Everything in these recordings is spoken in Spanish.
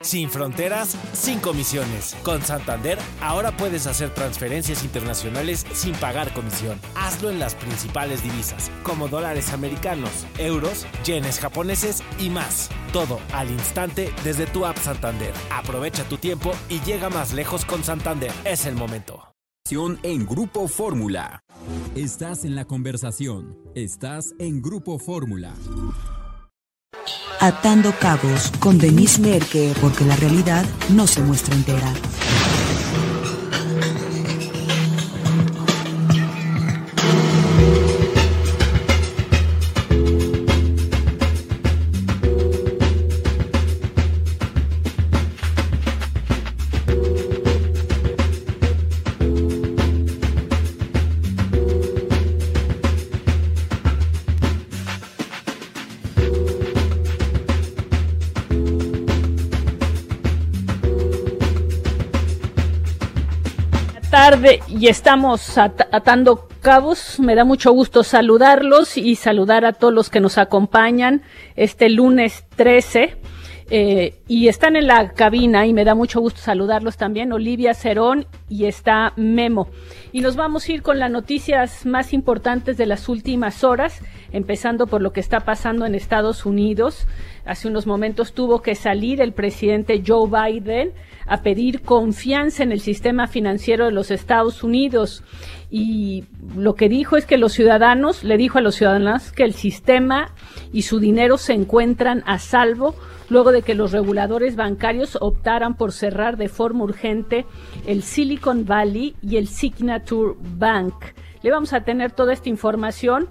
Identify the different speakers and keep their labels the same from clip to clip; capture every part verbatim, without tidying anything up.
Speaker 1: Sin fronteras, sin comisiones. Con Santander, ahora puedes hacer transferencias internacionales sin pagar comisión. Hazlo en las principales divisas, como dólares americanos, euros, yenes japoneses y más. Todo al instante desde tu app Santander. Aprovecha tu tiempo y llega más lejos con Santander. Es el momento.
Speaker 2: En Grupo Fórmula. Estás en la conversación. Estás en Grupo Fórmula.
Speaker 3: Atando cabos con Denise Merke, porque la realidad no se muestra entera.
Speaker 4: Tarde y estamos at- atando cabos. Me da mucho gusto saludarlos y saludar a todos los que nos acompañan este lunes trece eh, y están en la cabina y me da mucho gusto saludarlos también, Olivia Cerón y está Memo. Y nos vamos a ir con las noticias más importantes de las últimas horas, empezando por lo que está pasando en Estados Unidos. Hace unos momentos tuvo que salir el presidente Joe Biden a pedir confianza en el sistema financiero de los Estados Unidos y lo que dijo es que los ciudadanos, le dijo a los ciudadanos que el sistema y su dinero se encuentran a salvo luego de que los reguladores bancarios optaran por cerrar de forma urgente el Silicon Valley y el Signature Bank. Le vamos a tener toda esta información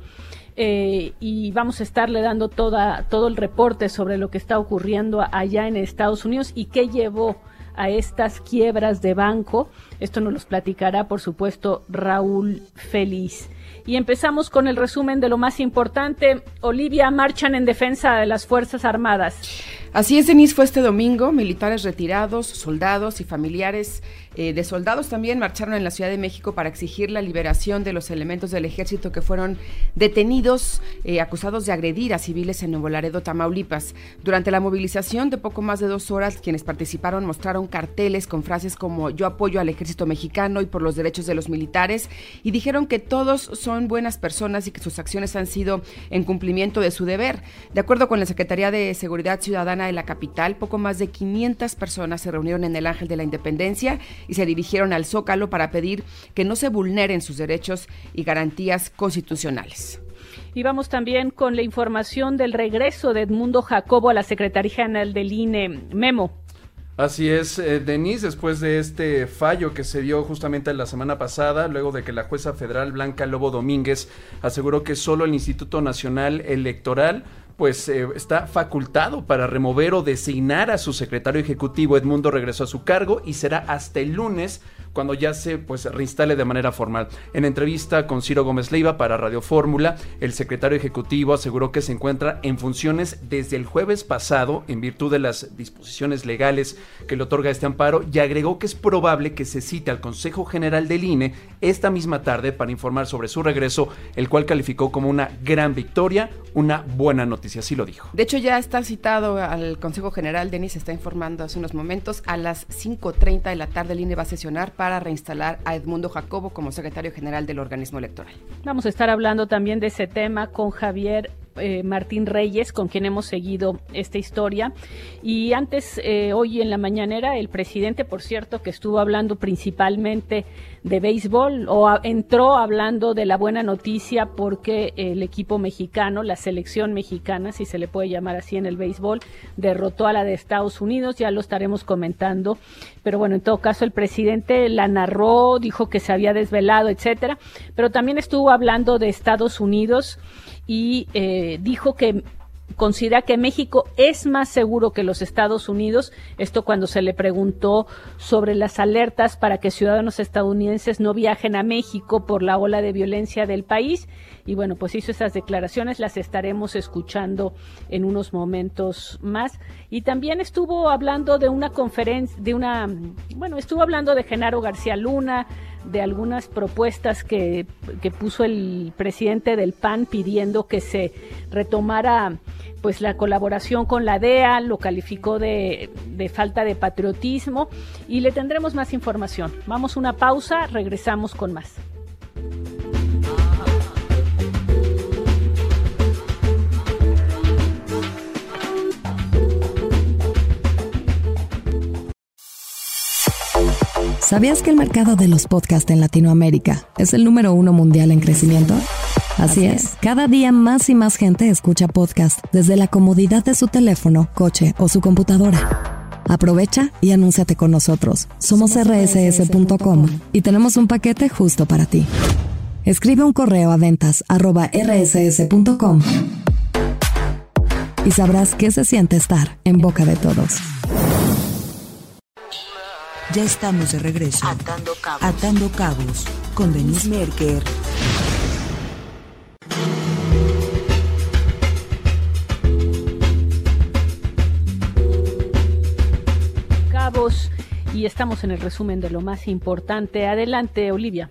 Speaker 4: eh, y vamos a estarle dando toda, todo el reporte sobre lo que está ocurriendo allá en Estados Unidos y qué llevó a estas quiebras de banco. Esto nos los platicará, por supuesto, Raúl Feliz. Y empezamos con el resumen de lo más importante. Olivia, marchan en defensa de las Fuerzas Armadas.
Speaker 5: Así es, Denise, fue este domingo. Militares retirados, soldados y familiares eh, de soldados también marcharon en la Ciudad de México para exigir la liberación de los elementos del ejército que fueron detenidos, eh, acusados de agredir a civiles en Nuevo Laredo, Tamaulipas. Durante la movilización de poco más de dos horas, quienes participaron mostraron carteles con frases como "Yo apoyo al ejército mexicano y por los derechos de los militares", y dijeron que todos son buenas personas y que sus acciones han sido en cumplimiento de su deber. De acuerdo con la Secretaría de Seguridad Ciudadana de la capital, poco más de quinientas personas se reunieron en el Ángel de la Independencia y se dirigieron al Zócalo para pedir que no se vulneren sus derechos y garantías constitucionales.
Speaker 4: Y vamos también con la información del regreso de Edmundo Jacobo a la Secretaría General del I N E. Memo.
Speaker 6: Así es, eh, Denise, después de este fallo que se dio justamente la semana pasada, luego de que la jueza federal Blanca Lobo Domínguez aseguró que solo el Instituto Nacional Electoral pues eh, está facultado para remover o designar a su secretario ejecutivo. Edmundo regresó a su cargo y será hasta el lunes cuando ya se pues reinstale de manera formal. En entrevista con Ciro Gómez Leiva para Radio Fórmula, el secretario ejecutivo aseguró que se encuentra en funciones desde el jueves pasado en virtud de las disposiciones legales que le otorga este amparo, y agregó que es probable que se cite al Consejo General del I N E esta misma tarde para informar sobre su regreso, el cual calificó como una gran victoria, una buena noticia, así lo dijo.
Speaker 5: De hecho, ya está citado al Consejo General. Denis está informando hace unos momentos, a las cinco treinta de la tarde el I N E va a sesionar para para reinstalar a Edmundo Jacobo como secretario general del organismo electoral.
Speaker 4: Vamos a estar hablando también de ese tema con Javier eh, Martín Reyes, con quien hemos seguido esta historia. Y antes, eh, hoy en la mañanera, el presidente, por cierto, que estuvo hablando principalmente de béisbol, o a, entró hablando de la buena noticia porque el equipo mexicano, la selección mexicana, si se le puede llamar así en el béisbol, derrotó a la de Estados Unidos. Ya lo estaremos comentando, pero bueno, en todo caso el presidente la narró, dijo que se había desvelado, etcétera, pero también estuvo hablando de Estados Unidos y eh, dijo que considera que México es más seguro que los Estados Unidos. Esto cuando se le preguntó sobre las alertas para que ciudadanos estadounidenses no viajen a México por la ola de violencia del país. Y bueno, pues hizo esas declaraciones, las estaremos escuchando en unos momentos más. Y también estuvo hablando de una conferencia, de una, bueno, estuvo hablando de Genaro García Luna, de algunas propuestas que, que puso el presidente del P A N pidiendo que se retomara pues la colaboración con la D E A, lo calificó de, de falta de patriotismo y le tendremos más información. Vamos a una pausa, regresamos con más.
Speaker 7: ¿Sabías que el mercado de los podcasts en Latinoamérica es el número uno mundial en crecimiento? Así es, cada día más y más gente escucha podcasts desde la comodidad de su teléfono, coche o su computadora. Aprovecha y anúnciate con nosotros. Somos erre ese ese punto com y tenemos un paquete justo para ti. Escribe un correo a ventas arroba erre ese ese punto com y sabrás qué se siente estar en boca de todos.
Speaker 3: Ya estamos de regreso. Atando Cabos, Atando Cabos con Denise Merker.
Speaker 4: Cabos, y estamos en el resumen de lo más importante. Adelante, Olivia.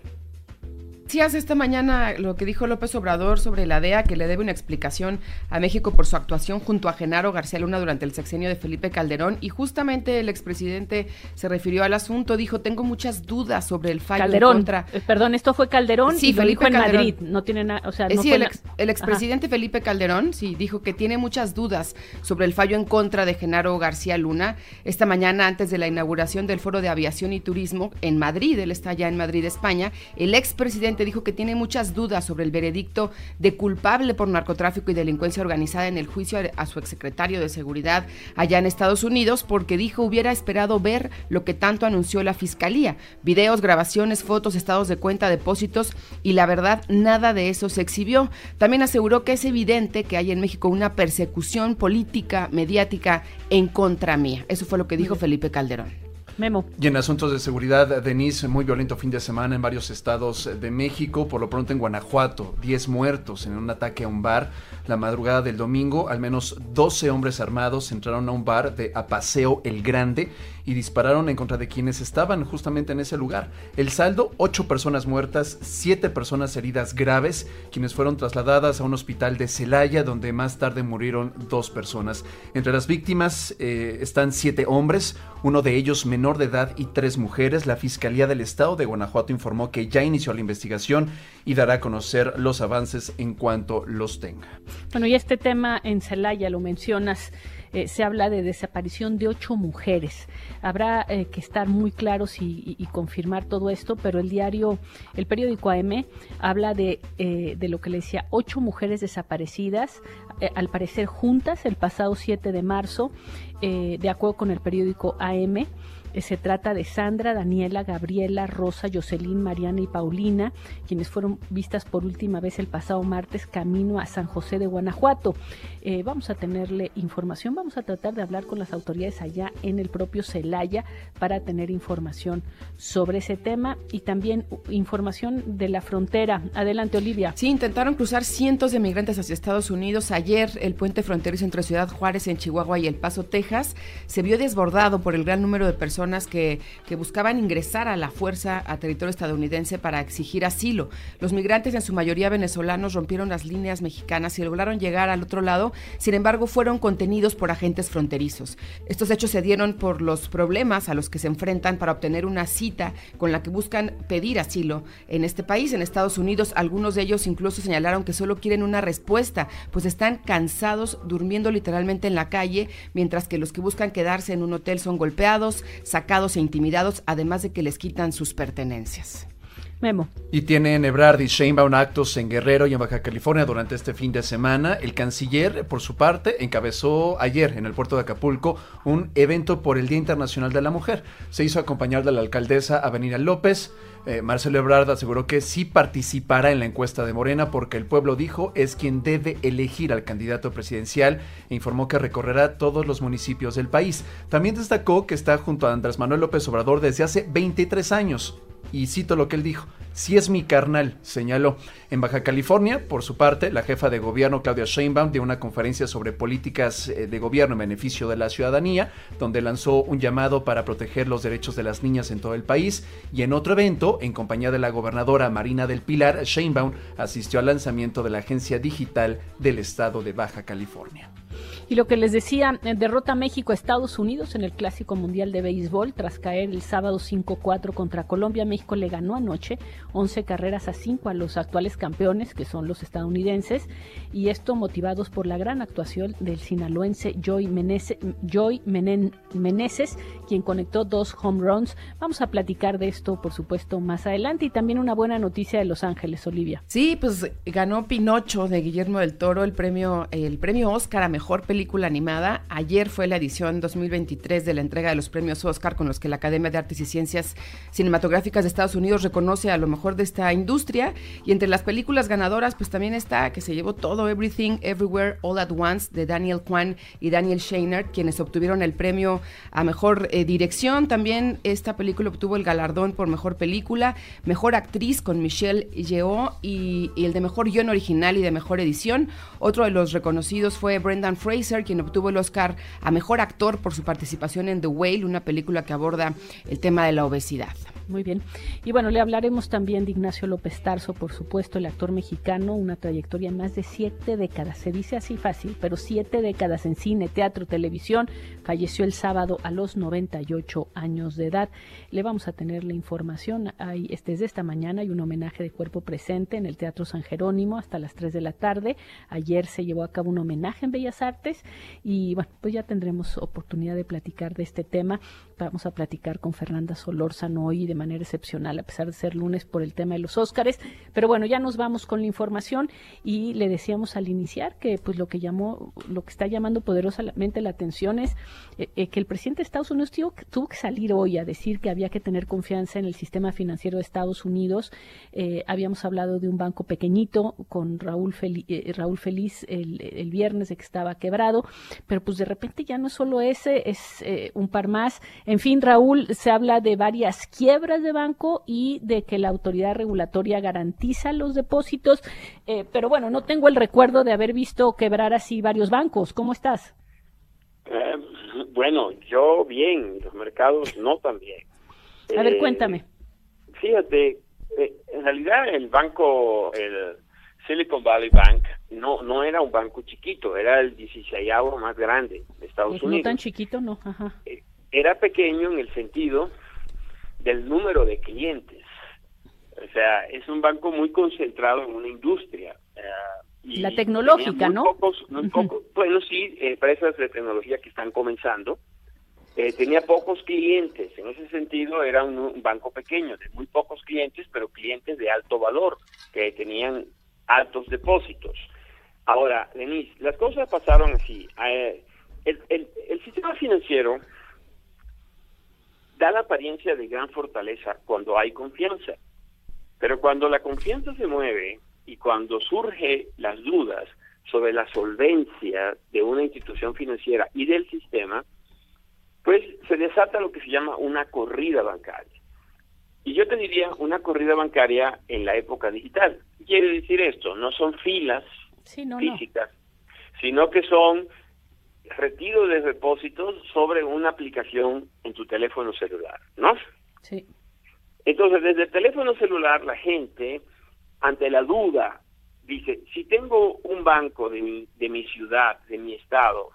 Speaker 5: Sí, hace esta mañana lo que dijo López Obrador sobre la D E A, que le debe una explicación a México por su actuación junto a Genaro García Luna durante el sexenio de Felipe Calderón, y justamente el expresidente se refirió al asunto, dijo, tengo muchas dudas sobre el fallo
Speaker 4: Calderón,
Speaker 5: contra...
Speaker 4: eh, perdón, esto fue Calderón
Speaker 5: sí,
Speaker 4: y
Speaker 5: Felipe
Speaker 4: lo dijo en
Speaker 5: Calderón.
Speaker 4: Madrid, no tiene nada, o sea,
Speaker 5: eh,
Speaker 4: no
Speaker 5: sí,
Speaker 4: fue
Speaker 5: el,
Speaker 4: na-
Speaker 5: ex, el expresidente
Speaker 4: Ajá.
Speaker 5: Felipe Calderón, sí, dijo que tiene muchas dudas sobre el fallo en contra de Genaro García Luna. Esta mañana, antes de la inauguración del Foro de Aviación y Turismo en Madrid, él está ya en Madrid, España, el expresidente dijo que tiene muchas dudas sobre el veredicto de culpable por narcotráfico y delincuencia organizada en el juicio a su exsecretario de Seguridad allá en Estados Unidos, porque dijo hubiera esperado ver lo que tanto anunció la Fiscalía, videos, grabaciones, fotos, estados de cuenta, depósitos, y la verdad, nada de eso se exhibió. También aseguró que es evidente que hay en México una persecución política, mediática en contra mía. Eso fue lo que dijo Felipe Calderón.
Speaker 4: Memo.
Speaker 6: Y en asuntos de seguridad, Denise, muy violento fin de semana en varios estados de México, por lo pronto en Guanajuato, diez muertos en un ataque a un bar. La madrugada del domingo, al menos doce hombres armados entraron a un bar de Apaseo El Grande y dispararon en contra de quienes estaban justamente en ese lugar. El saldo, ocho personas muertas, siete personas heridas graves, quienes fueron trasladadas a un hospital de Celaya, donde más tarde murieron dos personas. Entre las víctimas eh, están siete hombres, uno de ellos menor de edad y tres mujeres. La Fiscalía del Estado de Guanajuato informó que ya inició la investigación y dará a conocer los avances en cuanto los tenga.
Speaker 4: Bueno, y este tema en Celaya, lo mencionas, eh, se habla de desaparición de ocho mujeres. Habrá eh, que estar muy claros y, y, y confirmar todo esto, pero el diario, el periódico A M, habla de, eh, de lo que le decía, ocho mujeres desaparecidas, eh, al parecer juntas, el pasado siete de marzo, eh, de acuerdo con el periódico A M. Se trata de Sandra, Daniela, Gabriela, Rosa, Jocelyn, Mariana y Paulina, quienes fueron vistas por última vez el pasado martes camino a San José de Guanajuato. Eh, vamos a tenerle información, vamos a tratar de hablar con las autoridades allá en el propio Celaya para tener información sobre ese tema y también información de la frontera. Adelante, Olivia.
Speaker 5: Sí, intentaron cruzar cientos de migrantes hacia Estados Unidos. Ayer el puente fronterizo entre Ciudad Juárez en Chihuahua y El Paso, Texas, se vio desbordado por el gran número de personas Que, que buscaban ingresar a la fuerza a territorio estadounidense para exigir asilo. Los migrantes, en su mayoría venezolanos, rompieron las líneas mexicanas y lograron llegar al otro lado, sin embargo fueron contenidos por agentes fronterizos. Estos hechos se dieron por los problemas a los que se enfrentan para obtener una cita con la que buscan pedir asilo en este país, en Estados Unidos. Algunos de ellos incluso señalaron que solo quieren una respuesta, pues están cansados durmiendo literalmente en la calle, mientras que los que buscan quedarse en un hotel son golpeados, sacados e intimidados, además de que les quitan sus pertenencias.
Speaker 4: Memo.
Speaker 6: Y tienen Ebrard y Sheinbaum actos en Guerrero y en Baja California durante este fin de semana. El canciller, por su parte, encabezó ayer en el puerto de Acapulco un evento por el Día Internacional de la Mujer. Se hizo acompañar de la alcaldesa Avenida López. Eh, Marcelo Ebrard aseguró que sí participará en la encuesta de Morena porque el pueblo, dijo, es quien debe elegir al candidato presidencial, e informó que recorrerá todos los municipios del país. También destacó que está junto a Andrés Manuel López Obrador desde hace veintitrés años. Y cito lo que él dijo: sí es mi carnal, señaló. En Baja California, por su parte, la jefa de gobierno Claudia Sheinbaum dio una conferencia sobre políticas de gobierno en beneficio de la ciudadanía, donde lanzó un llamado para proteger los derechos de las niñas en todo el país, y en otro evento, en compañía de la gobernadora Marina del Pilar, Sheinbaum asistió al lanzamiento de la Agencia Digital del Estado de Baja California.
Speaker 4: Y lo que les decía, derrota México a Estados Unidos en el Clásico Mundial de Béisbol tras caer el sábado cinco cuatro contra Colombia. México le ganó anoche once carreras a cinco a los actuales campeones, que son los estadounidenses, y esto motivados por la gran actuación del sinaloense Joy Meneses, Joy Menen, Meneses, quien conectó dos home runs. Vamos a platicar de esto, por supuesto, más adelante, y también una buena noticia de Los Ángeles, Olivia.
Speaker 5: Sí, pues ganó Pinocho de Guillermo del Toro el premio, el premio Oscar a Mejor Película Animada. Ayer fue la edición dos mil veintitrés de la entrega de los premios Oscar, con los que la Academia de Artes y Ciencias Cinematográficas de Estados Unidos reconoce a lo mejor de esta industria, y entre las películas ganadoras pues también está, que se llevó todo, Everything Everywhere All at Once de Daniel Kwan y Daniel Scheinert, quienes obtuvieron el premio a Mejor eh, Dirección. También esta película obtuvo el galardón por Mejor Película, Mejor Actriz con Michelle Yeoh y, y el de Mejor Guión Original y de Mejor Edición. Otro de los reconocidos fue Brendan Fraser, quien obtuvo el Oscar a Mejor Actor por su participación en The Whale, una película que aborda el tema de la obesidad.
Speaker 4: Muy bien. Y bueno, le hablaremos también de Ignacio López Tarso, por supuesto, el actor mexicano, una trayectoria en más de siete décadas. Se dice así fácil, pero siete décadas en cine, teatro, televisión. Falleció el sábado a los noventa y ocho años de edad. Le vamos a tener la información. Hay, desde esta mañana hay un homenaje de cuerpo presente en el Teatro San Jerónimo hasta las tres de la tarde. Ayer se llevó a cabo un homenaje en Bellas Artes y bueno, pues ya tendremos oportunidad de platicar de este tema. Vamos a platicar con Fernanda Solórzano hoy de manera excepcional, a pesar de ser lunes por el tema de los Óscares, pero bueno, ya nos vamos con la información, y le decíamos al iniciar que pues lo que llamó, lo que está llamando poderosamente la atención es eh, eh, que el presidente de Estados Unidos tuvo, tuvo que salir hoy a decir que había que tener confianza en el sistema financiero de Estados Unidos. Eh, habíamos hablado de un banco pequeñito con Raúl, Fel- eh, Raúl Feliz el, el viernes de que estaba quebrado, pero pues de repente ya no es solo ese, es eh, un par más. En fin, Raúl, se habla de varias quiebras de banco y de que la autoridad regulatoria garantiza los depósitos, eh, pero bueno, no tengo el recuerdo de haber visto quebrar así varios bancos. ¿Cómo estás?
Speaker 8: Eh, bueno, yo bien, los mercados no tan bien.
Speaker 4: A ver,
Speaker 8: eh,
Speaker 4: cuéntame.
Speaker 8: Fíjate, eh, en realidad el banco, el Silicon Valley Bank, no no era un banco chiquito, era el dieciseisavo más grande de Estados
Speaker 4: Pues
Speaker 8: Unidos.
Speaker 4: no tan chiquito, no, ajá.
Speaker 8: Eh, era pequeño en el sentido del número de clientes. O sea, es un banco muy concentrado en una industria. Uh, y
Speaker 4: la tecnológica,
Speaker 8: muy
Speaker 4: ¿no?
Speaker 8: Pocos, muy uh-huh. pocos, bueno, sí, empresas de tecnología que están comenzando. Eh, tenía pocos clientes. En ese sentido, era un, un banco pequeño, de muy pocos clientes, pero clientes de alto valor, que tenían altos depósitos. Ahora, Denise, las cosas pasaron así. Eh, el, el, el sistema financiero da la apariencia de gran fortaleza cuando hay confianza, pero cuando la confianza se mueve y cuando surgen las dudas sobre la solvencia de una institución financiera y del sistema, pues se desata lo que se llama una corrida bancaria. Y yo te diría una corrida bancaria en la época digital. ¿Qué quiere decir esto? No son filas
Speaker 4: sí, no,
Speaker 8: físicas,
Speaker 4: no.
Speaker 8: sino que son retiro de depósitos sobre una aplicación en tu teléfono celular, ¿no?
Speaker 4: Sí.
Speaker 8: Entonces, desde el teléfono celular, la gente, ante la duda, dice, si tengo un banco de mi, de mi ciudad, de mi estado,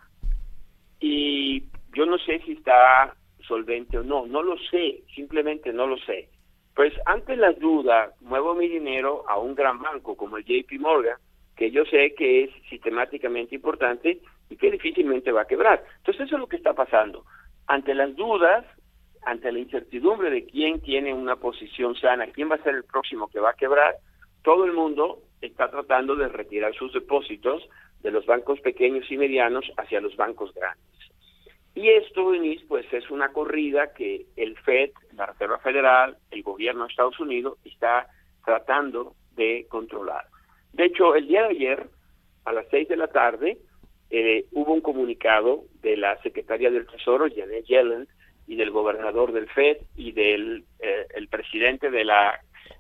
Speaker 8: y yo no sé si está solvente o no, no lo sé, simplemente no lo sé. Pues ante las dudas, muevo mi dinero a un gran banco como el J P Morgan, que yo sé que es sistemáticamente importante y que difícilmente va a quebrar. Entonces eso es lo que está pasando. Ante las dudas, ante la incertidumbre de quién tiene una posición sana, quién va a ser el próximo que va a quebrar, todo el mundo está tratando de retirar sus depósitos de los bancos pequeños y medianos hacia los bancos grandes. Y esto, Denise, pues es una corrida que el Fed, la Reserva Federal, el gobierno de Estados Unidos está tratando de controlar. De hecho, el día de ayer, a las seis de la tarde, eh, hubo un comunicado de la secretaria del Tesoro, Janet Yellen, y del gobernador del Fed y del eh, el presidente de la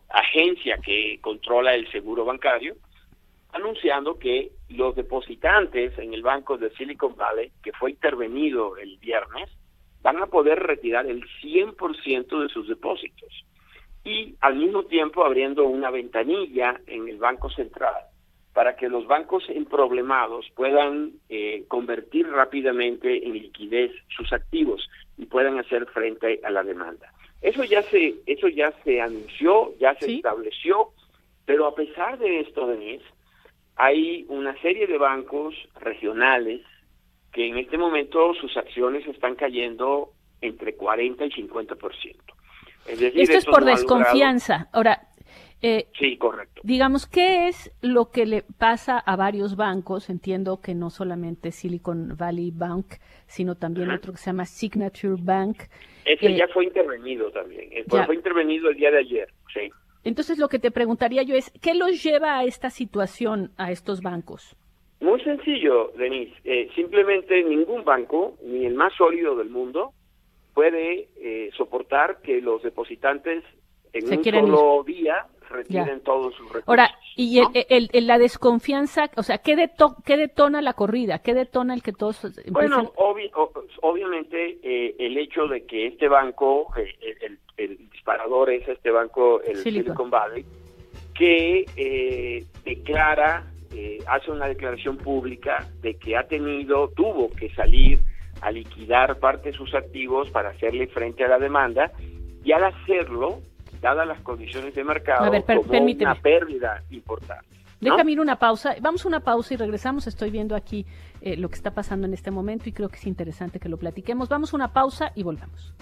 Speaker 8: agencia que controla el seguro bancario, anunciando que los depositantes en el banco de Silicon Valley, que fue intervenido el viernes, van a poder retirar el cien por ciento de sus depósitos. Y al mismo tiempo abriendo una ventanilla en el Banco Central para que los bancos emproblemados puedan eh, convertir rápidamente en liquidez sus activos y puedan hacer frente a la demanda. Eso ya se, eso ya se anunció, ya se ¿Sí? estableció, pero a pesar de esto, Denise, hay una serie de bancos regionales que en este momento sus acciones están cayendo entre cuarenta y cincuenta por ciento. Es decir,
Speaker 4: esto es por no desconfianza. Logrado... Ahora, eh,
Speaker 8: sí, correcto.
Speaker 4: Digamos, ¿qué es lo que le pasa a varios bancos? Entiendo que no solamente Silicon Valley Bank, sino también uh-huh. otro que se llama Signature Bank.
Speaker 8: Ese
Speaker 4: eh,
Speaker 8: ya fue intervenido también. Ya. Fue intervenido el día de ayer, sí.
Speaker 4: Entonces, lo que te preguntaría yo es, ¿qué los lleva a esta situación, a estos bancos?
Speaker 8: Muy sencillo, Denise. Eh, simplemente ningún banco, ni el más sólido del mundo, puede eh, soportar que los depositantes en Se un solo ir. día retiren ya. todos sus recursos.
Speaker 4: Ahora, y
Speaker 8: ¿no?
Speaker 4: el, el, el, la desconfianza, o sea, ¿qué, deto, ¿qué detona la corrida? ¿Qué detona el que todos empiecen?
Speaker 8: Bueno, obvi, obviamente eh, el hecho de que este banco, eh, el, el disparador es este banco, el Silicon, Silicon Valley, que eh, declara, eh, hace una declaración pública de que ha tenido, tuvo que salir a liquidar parte de sus activos para hacerle frente a la demanda, y al hacerlo, dadas las condiciones de mercado,
Speaker 4: a ver, per,
Speaker 8: como
Speaker 4: permíteme.
Speaker 8: una pérdida importante. ¿no?
Speaker 4: Déjame ir una pausa, vamos a una pausa y regresamos. Estoy viendo aquí eh, lo que está pasando en este momento y creo que es interesante que lo platiquemos. Vamos a una pausa y volvamos.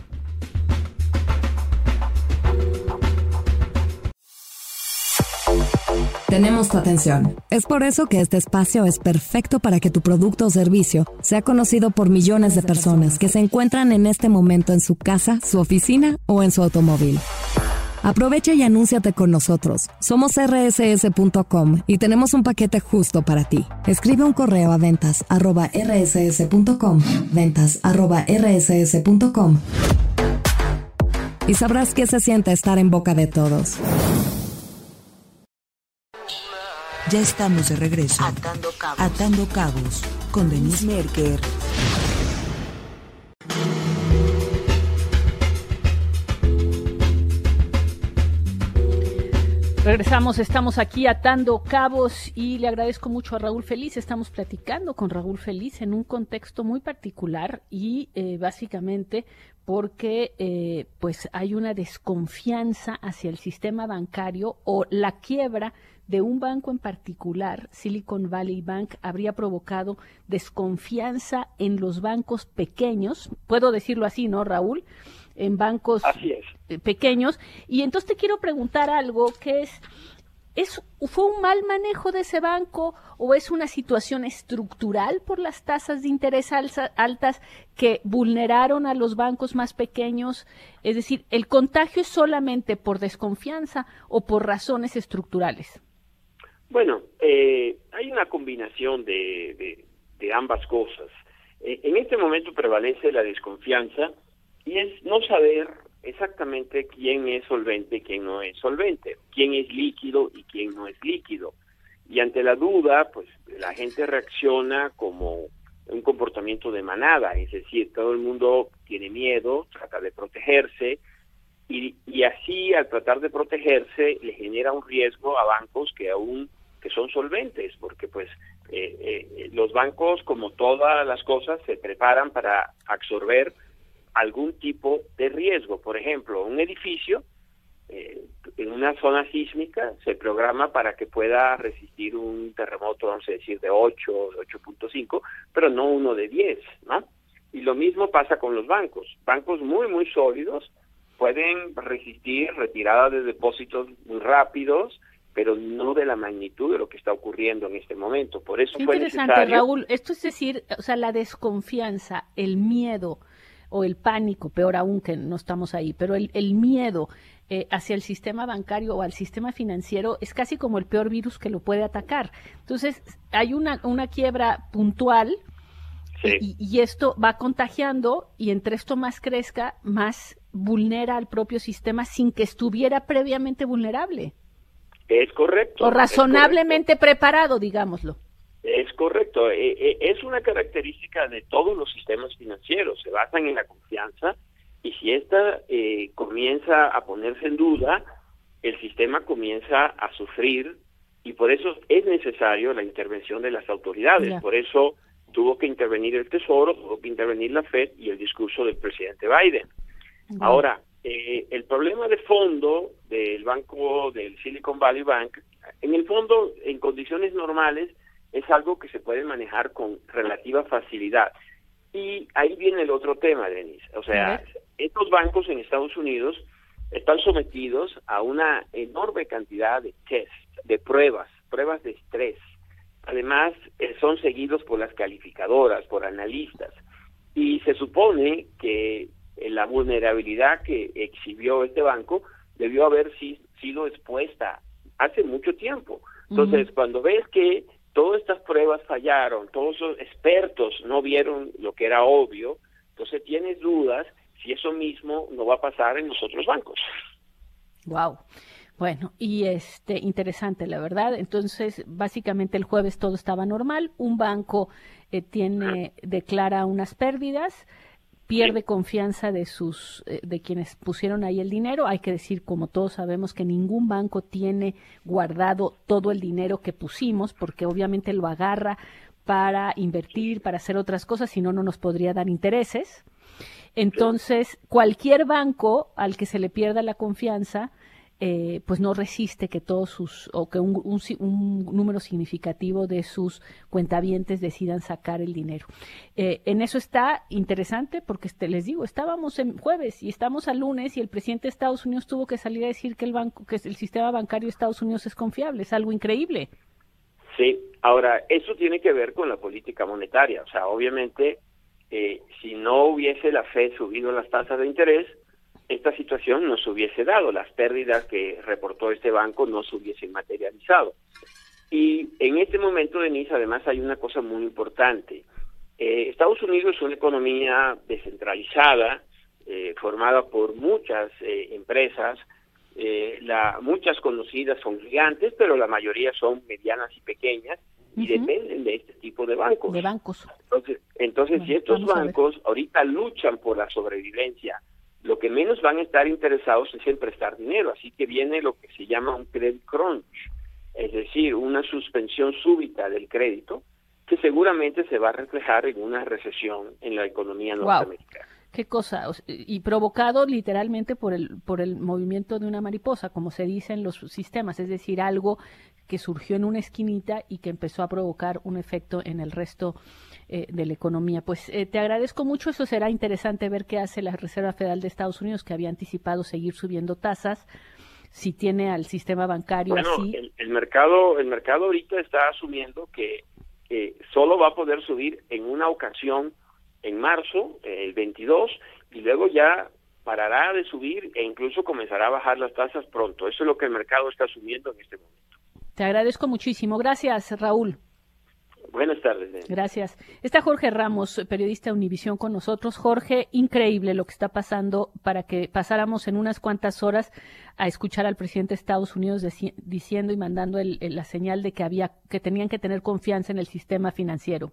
Speaker 7: Tenemos tu atención. Es por eso que este espacio es perfecto para que tu producto o servicio sea conocido por millones de personas que se encuentran en este momento en su casa, su oficina o en su automóvil. Aprovecha y anúnciate con nosotros. Somos erre ese ese punto com y tenemos un paquete justo para ti. Escribe un correo a ventas arroba erre ese ese punto com, ventas arroba erre ese ese punto com, y sabrás qué se siente estar en boca de todos.
Speaker 3: Ya estamos de regreso. Atando Cabos, Atando Cabos con Denise Merker.
Speaker 4: Regresamos, estamos aquí atando cabos y le agradezco mucho a Raúl Feliz. Estamos platicando con Raúl Feliz en un contexto muy particular y eh, básicamente porque eh, pues hay una desconfianza hacia el sistema bancario, o la quiebra de un banco en particular, Silicon Valley Bank, habría provocado desconfianza en los bancos pequeños, puedo decirlo así, ¿no, Raúl? En bancos
Speaker 8: Así es.
Speaker 4: pequeños. Y entonces te quiero preguntar algo, que es, ¿es ¿fue un mal manejo de ese banco o es una situación estructural por las tasas de interés alza, altas que vulneraron a los bancos más pequeños? Es decir, ¿el contagio es solamente por desconfianza o por razones estructurales?
Speaker 8: Bueno, eh, hay una combinación de, de, de ambas cosas. Eh, en este momento prevalece la desconfianza y es no saber exactamente quién es solvente y quién no es solvente, quién es líquido y quién no es líquido. Y ante la duda, pues la gente reacciona como un comportamiento de manada, es decir, todo el mundo tiene miedo, trata de protegerse, y, y así al tratar de protegerse le genera un riesgo a bancos que aún que son solventes, porque pues eh, eh, los bancos, como todas las cosas, se preparan para absorber algún tipo de riesgo. Por ejemplo, un edificio eh, en una zona sísmica se programa para que pueda resistir un terremoto, vamos a decir, de ocho, de ocho punto cinco, pero no uno de diez, ¿no? Y lo mismo pasa con los bancos. Bancos muy, muy sólidos pueden resistir retiradas de depósitos muy rápidos, pero no de la magnitud de lo que está ocurriendo en este momento. Por eso
Speaker 4: Qué
Speaker 8: fue
Speaker 4: interesante,
Speaker 8: necesario...
Speaker 4: Raúl. Esto es decir, o sea, la desconfianza, el miedo o el pánico, peor aún que no estamos ahí, pero el, el miedo eh, hacia el sistema bancario o al sistema financiero es casi como el peor virus que lo puede atacar. Entonces, hay una, una quiebra puntual.
Speaker 8: Sí.
Speaker 4: Y, y esto va contagiando, y entre esto más crezca, más vulnera al propio sistema sin que estuviera previamente vulnerable.
Speaker 8: Es correcto.
Speaker 4: O razonablemente
Speaker 8: es correcto.
Speaker 4: preparado, digámoslo.
Speaker 8: Es correcto. Es una característica de todos los sistemas financieros. Se basan en la confianza y si esta eh, comienza a ponerse en duda, el sistema comienza a sufrir y por eso es necesario la intervención de las autoridades. Yeah. Por eso tuvo que intervenir el Tesoro, tuvo que intervenir la Fed y el discurso del presidente Biden. Uh-huh. Ahora, eh, el problema de fondo del banco del Silicon Valley Bank, en el fondo, en condiciones normales, es algo que se puede manejar con relativa facilidad. Y ahí viene el otro tema, Denise. O sea, uh-huh. estos bancos en Estados Unidos están sometidos a una enorme cantidad de tests, de pruebas, pruebas de estrés. Además, eh, son seguidos por las calificadoras, por analistas. Y se supone que eh, la vulnerabilidad que exhibió este banco debió haber si, sido expuesta hace mucho tiempo. Entonces, uh-huh. cuando ves que todas estas pruebas fallaron, todos los expertos no vieron lo que era obvio, entonces tienes dudas si eso mismo no va a pasar en los otros bancos.
Speaker 4: Wow. Bueno, y este interesante, la verdad. Entonces, básicamente el jueves todo estaba normal. Un banco eh, tiene declara unas pérdidas, pierde sí. confianza de sus eh, de quienes pusieron ahí el dinero. Hay que decir, como todos sabemos, que ningún banco tiene guardado todo el dinero que pusimos, porque obviamente lo agarra para invertir, para hacer otras cosas, si no, no nos podría dar intereses. Entonces, cualquier banco al que se le pierda la confianza, eh, pues no resiste que todos sus, o que un, un, un número significativo de sus cuentavientes decidan sacar el dinero. Eh, en eso está interesante, porque este, les digo, estábamos en jueves y estamos a lunes y el presidente de Estados Unidos tuvo que salir a decir que el banco, que el sistema bancario de Estados Unidos es confiable, es algo increíble.
Speaker 8: Sí, ahora, eso tiene que ver con la política monetaria, o sea, obviamente, Eh, si no hubiese la Fed subido las tasas de interés, esta situación no se hubiese dado, las pérdidas que reportó este banco no se hubiesen materializado. Y en este momento, Denise, además hay una cosa muy importante. Eh, Estados Unidos es una economía descentralizada, eh, formada por muchas eh, empresas, eh, la, muchas conocidas son gigantes, pero la mayoría son medianas y pequeñas, y uh-huh. dependen de este tipo de bancos.
Speaker 4: De bancos.
Speaker 8: Entonces, entonces
Speaker 4: bueno,
Speaker 8: si estos bancos ahorita luchan por la sobrevivencia, lo que menos van a estar interesados es en prestar dinero, así que viene lo que se llama un credit crunch, es decir, una suspensión súbita del crédito, que seguramente se va a reflejar en una recesión en la economía norteamericana.
Speaker 4: Wow. Qué cosa, y provocado literalmente por el por el movimiento de una mariposa, como se dice en los sistemas, es decir, algo que surgió en una esquinita y que empezó a provocar un efecto en el resto eh, de la economía. Pues eh, te agradezco mucho, eso será interesante ver qué hace la Reserva Federal de Estados Unidos, que había anticipado seguir subiendo tasas, si tiene al sistema bancario
Speaker 8: bueno,
Speaker 4: así.
Speaker 8: El, el mercado, el mercado ahorita está asumiendo que eh, solo va a poder subir en una ocasión en marzo, el veintidós, y luego ya parará de subir e incluso comenzará a bajar las tasas pronto. Eso es lo que el mercado está asumiendo en este momento.
Speaker 4: Te agradezco muchísimo. Gracias, Raúl.
Speaker 8: Buenas tardes. Denise.
Speaker 4: Gracias. Está Jorge Ramos, periodista de Univisión, con nosotros. Jorge, increíble lo que está pasando para que pasáramos en unas cuantas horas a escuchar al presidente de Estados Unidos deci- diciendo y mandando el, el, la señal de que había que tenían que tener confianza en el sistema financiero.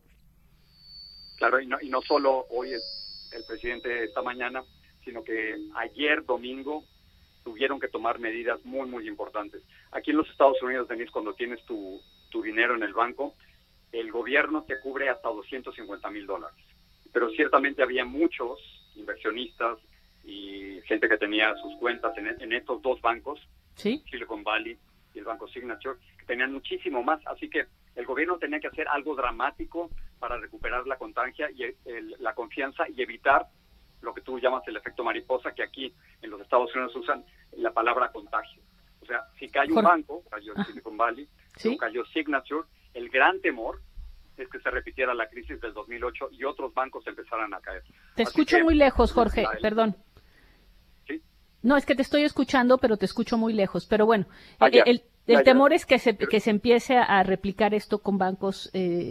Speaker 9: Claro, y no, y no solo hoy el, el presidente esta mañana, sino que ayer domingo tuvieron que tomar medidas muy, muy importantes. Aquí en los Estados Unidos, Denise, cuando tienes tu, tu dinero en el banco, el gobierno te cubre hasta doscientos cincuenta mil dólares. Pero ciertamente había muchos inversionistas y gente que tenía sus cuentas en, en estos dos bancos,
Speaker 4: ¿sí?
Speaker 9: Silicon Valley y el Banco Signature, que tenían muchísimo más. Así que el gobierno tenía que hacer algo dramático para recuperar la contagia y el, la confianza y evitar lo que tú llamas el efecto mariposa, que aquí en los Estados Unidos usan la palabra contagio. O sea, si cae un banco, cayó Silicon Valley, ¿sí? cayó Signature, el gran temor es que se repitiera la crisis del dos mil ocho y otros bancos empezaran a caer.
Speaker 4: Te
Speaker 9: Así
Speaker 4: escucho
Speaker 9: que,
Speaker 4: muy lejos, Jorge,
Speaker 9: la, el,
Speaker 4: perdón.
Speaker 9: ¿Sí?
Speaker 4: No, es que te estoy escuchando, pero te escucho muy lejos. Pero bueno,
Speaker 8: ah,
Speaker 4: el, el, el
Speaker 8: ya,
Speaker 4: temor
Speaker 8: ya.
Speaker 4: es que se, que se empiece a replicar esto con bancos eh,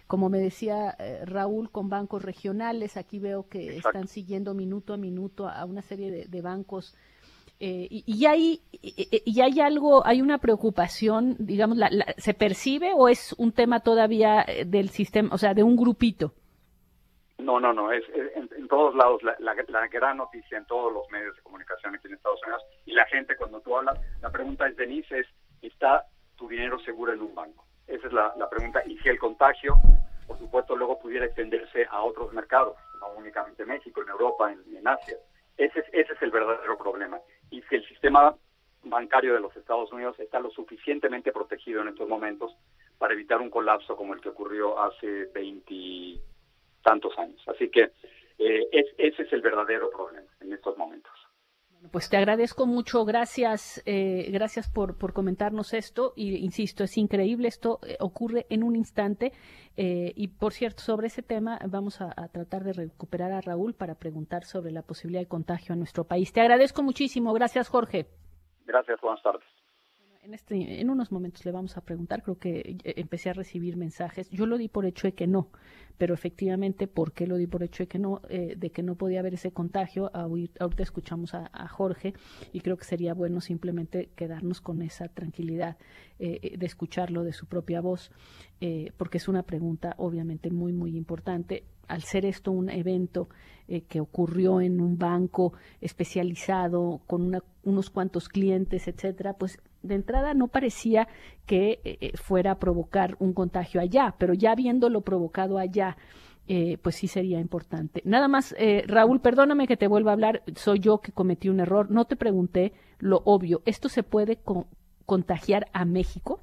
Speaker 4: como me decía eh, Raúl, con bancos regionales. Aquí veo que
Speaker 9: Exacto.
Speaker 4: están siguiendo minuto a minuto a una serie de, de bancos. Eh, y, y hay y, y hay algo, hay una preocupación, digamos, la, la, ¿se percibe o es un tema todavía del sistema, o sea, de un grupito?
Speaker 9: No, no, no, es, es en, en todos lados la, la, la gran noticia en todos los medios de comunicación aquí en Estados Unidos, y la gente cuando tú hablas, la pregunta es, Denise, es, ¿está tu dinero seguro en un banco? Esa es la, la pregunta, y si el contagio, por supuesto, luego pudiera extenderse a otros mercados, no únicamente México, en Europa, en, en Asia. Ese es, ese es el verdadero problema. Y si el sistema bancario de los Estados Unidos está lo suficientemente protegido en estos momentos para evitar un colapso como el que ocurrió hace veinte tantos años. Así que eh, es, ese es el verdadero problema en estos momentos.
Speaker 4: Pues te agradezco mucho, gracias, eh, gracias por, por comentarnos esto, y insisto, es increíble, esto eh, ocurre en un instante, eh, y por cierto, sobre ese tema vamos a, a tratar de recuperar a Raúl para preguntar sobre la posibilidad de contagio en nuestro país. Te agradezco muchísimo, gracias Jorge.
Speaker 9: Gracias, buenas tardes.
Speaker 4: En, este, en unos momentos le vamos a preguntar, creo que empecé a recibir mensajes, yo lo di por hecho de que no, pero efectivamente, ¿por qué lo di por hecho de que no, eh, de que no podía haber ese contagio? Ahorita escuchamos a, a Jorge y creo que sería bueno simplemente quedarnos con esa tranquilidad eh, de escucharlo de su propia voz, eh, porque es una pregunta obviamente muy, muy importante. Al ser esto un evento eh, que ocurrió en un banco especializado con una, unos cuantos clientes, etcétera, pues de entrada no parecía que eh, fuera a provocar un contagio allá, pero ya habiéndolo provocado allá, eh, pues sí sería importante. Nada más, eh, Raúl, perdóname que te vuelva a hablar, soy yo que cometí un error, no te pregunté lo obvio, ¿esto se puede con, contagiar a México?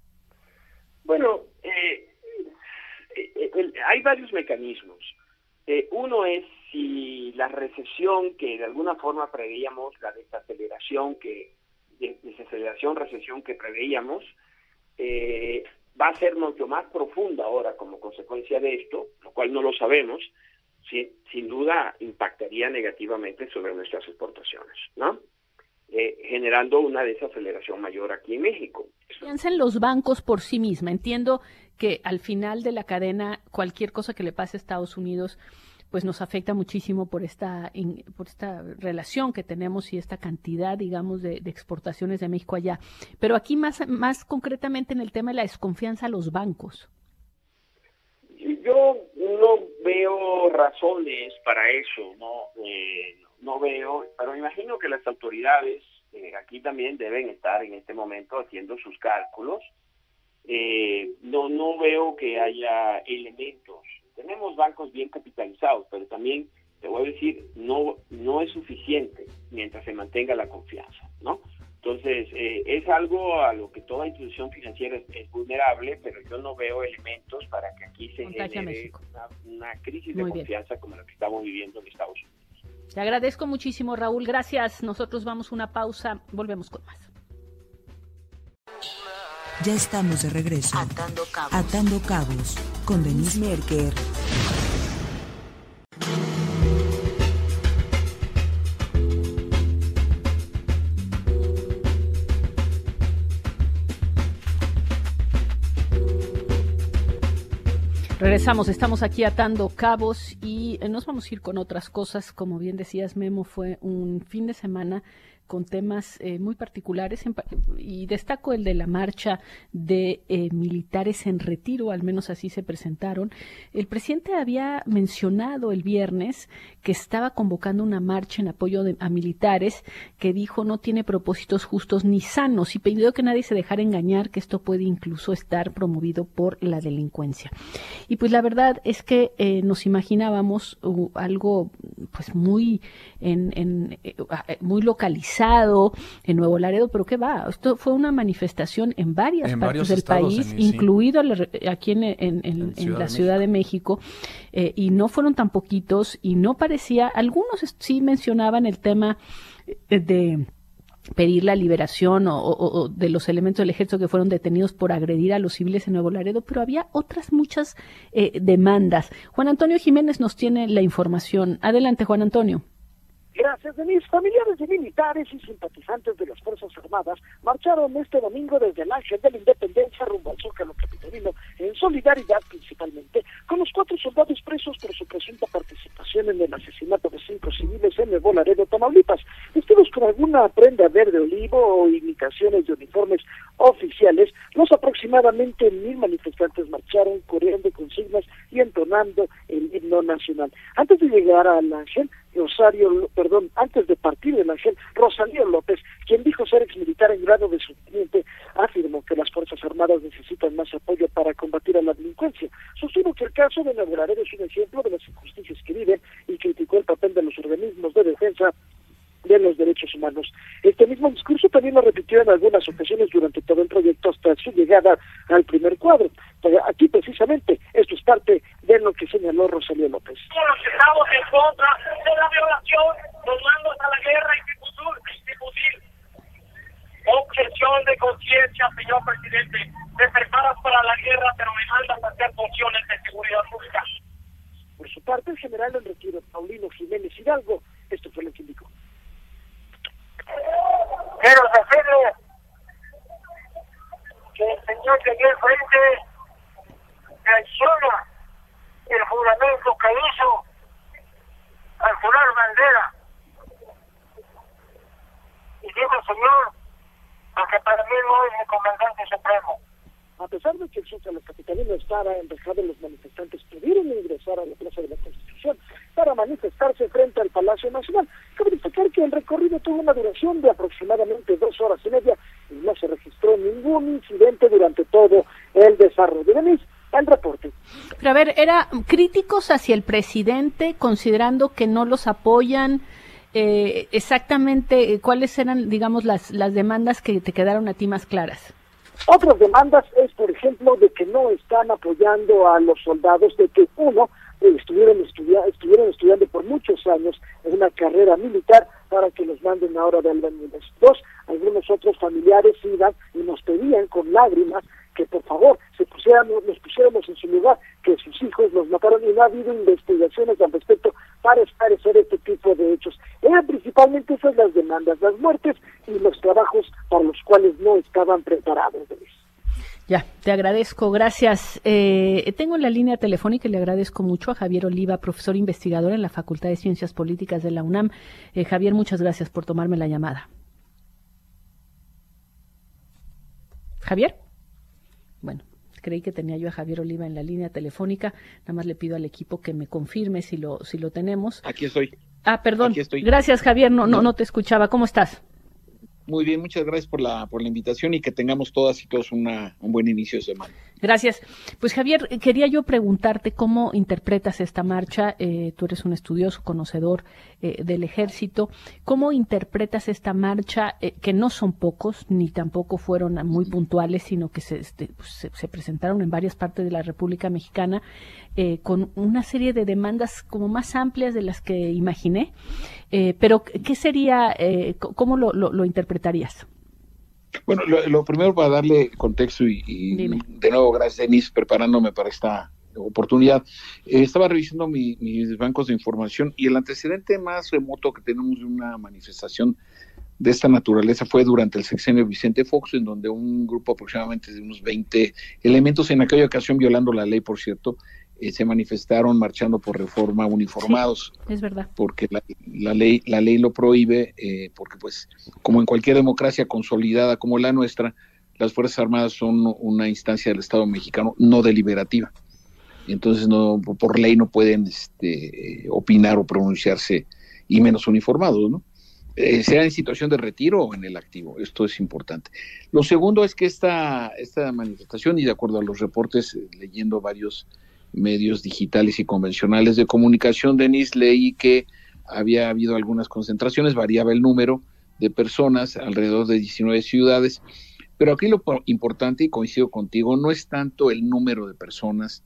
Speaker 8: Bueno, eh, eh, eh, hay varios mecanismos. Eh, uno es si la recesión que de alguna forma preveíamos, la desaceleración que de desaceleración, recesión que preveíamos, eh, va a ser mucho más profunda ahora como consecuencia de esto, lo cual no lo sabemos, sin, sin duda impactaría negativamente sobre nuestras exportaciones, ¿no? Eh, generando una desaceleración mayor aquí en México.
Speaker 4: Piensen los bancos por sí misma. Entiendo que al final de la cadena, cualquier cosa que le pase a Estados Unidos, pues nos afecta muchísimo por esta por esta relación que tenemos y esta cantidad, digamos, de, de exportaciones de México allá. Pero aquí más, más concretamente en el tema de la desconfianza a los bancos.
Speaker 8: Yo no veo razones para eso, no eh, no veo, pero me imagino que las autoridades eh, aquí también deben estar en este momento haciendo sus cálculos. Eh, no no veo que haya elementos. Tenemos bancos bien capitalizados, pero también, te voy a decir, no no es suficiente mientras se mantenga la confianza, ¿no? Entonces, eh, es algo a lo que toda institución financiera es, es vulnerable, pero yo no veo elementos para que aquí se
Speaker 4: Contagia
Speaker 8: genere una, una crisis
Speaker 4: Muy
Speaker 8: de
Speaker 4: bien.
Speaker 8: confianza como la que estamos viviendo en Estados Unidos.
Speaker 4: Te agradezco muchísimo, Raúl. Gracias. Nosotros vamos a una pausa. Volvemos con más.
Speaker 3: Ya estamos de regreso. Atando Cabos. Atando Cabos con Denise Merker.
Speaker 4: Regresamos, estamos aquí atando cabos y nos vamos a ir con otras cosas. Como bien decías, Memo, fue un fin de semana con temas eh, muy particulares en, y destaco el de la marcha de eh, militares en retiro, al menos así se presentaron. El presidente había mencionado el viernes que estaba convocando una marcha en apoyo de, a militares, que dijo no tiene propósitos justos ni sanos y pidió que nadie se dejara engañar, que esto puede incluso estar promovido por la delincuencia. Y pues la verdad es que eh, nos imaginábamos uh, algo pues muy en, en eh, muy localizado en Nuevo Laredo, pero ¿qué va? Esto fue una manifestación en varias
Speaker 6: en
Speaker 4: partes
Speaker 6: varios
Speaker 4: del
Speaker 6: estados,
Speaker 4: país,
Speaker 6: en, sí.
Speaker 4: incluido la, aquí en, en, en, en, en la Ciudad de México, eh, y no fueron tan poquitos, y no parecía, algunos sí mencionaban el tema de pedir la liberación o, o, o de los elementos del ejército que fueron detenidos por agredir a los civiles en Nuevo Laredo, pero había otras muchas eh, demandas. Juan Antonio Jiménez nos tiene la información. Adelante, Juan Antonio.
Speaker 10: Gracias, gracias, Denise. Familiares de militares y simpatizantes de las Fuerzas Armadas marcharon este domingo desde el Ángel de la Independencia rumbo al Zócalo capitalino, en solidaridad principalmente con los cuatro soldados presos por su presunta participación en el asesinato de cinco civiles en Nuevo Laredo, Tamaulipas. Vestidos con alguna prenda verde olivo o imitaciones de uniformes oficiales, los aproximadamente mil manifestantes marcharon coreando consignas y entonando el himno nacional. Antes de llegar al Ángel, Rosario, perdón, antes de partir del Ángel, Rosalío López, quien dijo ser exmilitar en grado de subteniente, afirmó que las Fuerzas Armadas necesitan más apoyo para combatir a la delincuencia. Sostuvo que el caso de Nuevo Laredo es un ejemplo de las injusticias que viven y criticó el papel de los organismos de defensa de los derechos humanos. Este mismo discurso también lo repitió en algunas ocasiones durante todo el proyecto hasta su llegada al primer cuadro. Aquí precisamente esto es parte de lo que señaló Rosalío López.
Speaker 11: Estamos en contra de la violación, los mandos a la guerra institucional. Objeción de conciencia, señor presidente. Te preparas para la guerra, pero me mandas a hacer funciones de seguridad pública.
Speaker 10: Por su parte, el general en retiro, Paulino Jiménez Hidalgo, esto fue lo que indicó.
Speaker 11: Quiero decirle que el señor de aquí al frente traiciona el juramento que hizo al jurar bandera. Y digo, señor, porque para mí no es mi comandante supremo.
Speaker 10: A pesar de que el Zócalo capitalino estaba enrejado, los manifestantes pudieron ingresar a la Plaza de la Constitución para manifestarse frente al Palacio Nacional. Cabe destacar que el recorrido tuvo una duración de aproximadamente dos horas y media y no se registró ningún incidente durante todo el desarrollo. Denise, el reporte.
Speaker 4: Pero a ver, ¿era críticos hacia el presidente considerando que no los apoyan? Eh, exactamente, ¿cuáles eran, digamos, las, las demandas que te quedaron a ti más claras?
Speaker 10: Otras demandas es, por ejemplo, de que no están apoyando a los soldados, de que uno, eh, estuvieron, estudia- estuvieron estudiando por muchos años en una carrera militar para que los manden ahora de albañiles. Dos, algunos otros familiares iban y nos pedían con lágrimas que por favor se pusiéramos, nos pusiéramos en su lugar, que sus hijos los mataron y no ha habido investigaciones al respecto para esclarecer este tipo de hechos. Eran principalmente esas las demandas, las muertes y los trabajos para los cuales no estaban preparados.
Speaker 4: Ya, te agradezco, gracias. Eh, tengo en la línea telefónica y le agradezco mucho a Javier Oliva, profesor investigador en la Facultad de Ciencias Políticas de la UNAM. Eh, Javier, muchas gracias por tomarme la llamada. Javier. Bueno, creí que tenía yo a Javier Oliva en la línea telefónica. Nada más le pido al equipo que me confirme si lo si lo tenemos.
Speaker 12: Aquí estoy.
Speaker 4: Ah, perdón.
Speaker 12: Aquí estoy.
Speaker 4: Gracias, Javier. No, no, no te escuchaba. ¿Cómo estás?
Speaker 12: Muy bien, muchas gracias por la por la invitación y que tengamos todas y todos una, un buen inicio de semana.
Speaker 4: Gracias. Pues Javier, quería yo preguntarte cómo interpretas esta marcha. Eh, tú eres un estudioso, conocedor eh, del ejército. ¿Cómo interpretas esta marcha, eh, que no son pocos, ni tampoco fueron muy puntuales, sino que se, este, pues, se, se presentaron en varias partes de la República Mexicana, eh, con una serie de demandas como más amplias de las que imaginé? Eh, pero, ¿qué sería, eh, cómo lo, lo, lo interpretarías?
Speaker 12: Bueno, lo, lo primero para darle contexto y, y de nuevo, gracias Denise, preparándome para esta oportunidad. Eh, estaba revisando mi, mis bancos de información y el antecedente más remoto que tenemos de una manifestación de esta naturaleza fue durante el sexenio Vicente Fox, en donde un grupo aproximadamente de unos veinte elementos, en aquella ocasión violando la ley, por cierto, eh, se manifestaron marchando por reforma uniformados.
Speaker 4: Sí, es verdad.
Speaker 12: Porque la, la ley la ley lo prohíbe, eh, porque pues como en cualquier democracia consolidada como la nuestra, las Fuerzas Armadas son una instancia del Estado mexicano no deliberativa. Entonces no por ley no pueden este, opinar o pronunciarse, y menos uniformados, ¿no? Eh, sea en situación de retiro o en el activo, esto es importante. Lo segundo es que esta, esta manifestación, y de acuerdo a los reportes, eh, leyendo varios medios digitales y convencionales de comunicación, Denise, leí que había habido algunas concentraciones, variaba el número de personas, alrededor de diecinueve ciudades, pero aquí lo importante, y coincido contigo, no es tanto el número de personas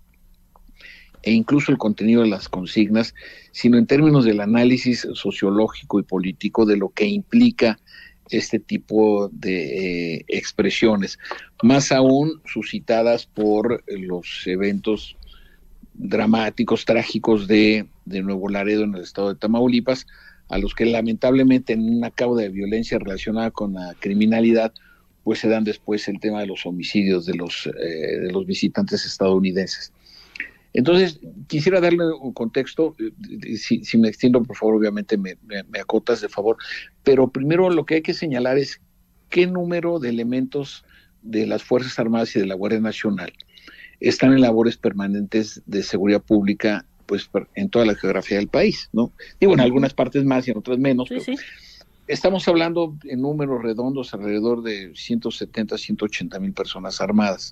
Speaker 12: e incluso el contenido de las consignas, sino en términos del análisis sociológico y político de lo que implica este tipo de eh, expresiones, más aún suscitadas por los eventos dramáticos, trágicos de, de Nuevo Laredo en el estado de Tamaulipas, a los que lamentablemente en una causa de violencia relacionada con la criminalidad, pues se dan después el tema de los homicidios de los, eh, de los visitantes estadounidenses. Entonces, quisiera darle un contexto, si, si me extiendo, por favor, obviamente me, me, me acotas de favor, pero primero lo que hay que señalar es qué número de elementos de las Fuerzas Armadas y de la Guardia Nacional están en labores permanentes de seguridad pública, pues en toda la geografía del país, ¿no? Digo, en algunas partes más y en otras menos, sí, pero sí. Estamos hablando en números redondos alrededor de ciento setenta, ciento ochenta mil personas armadas.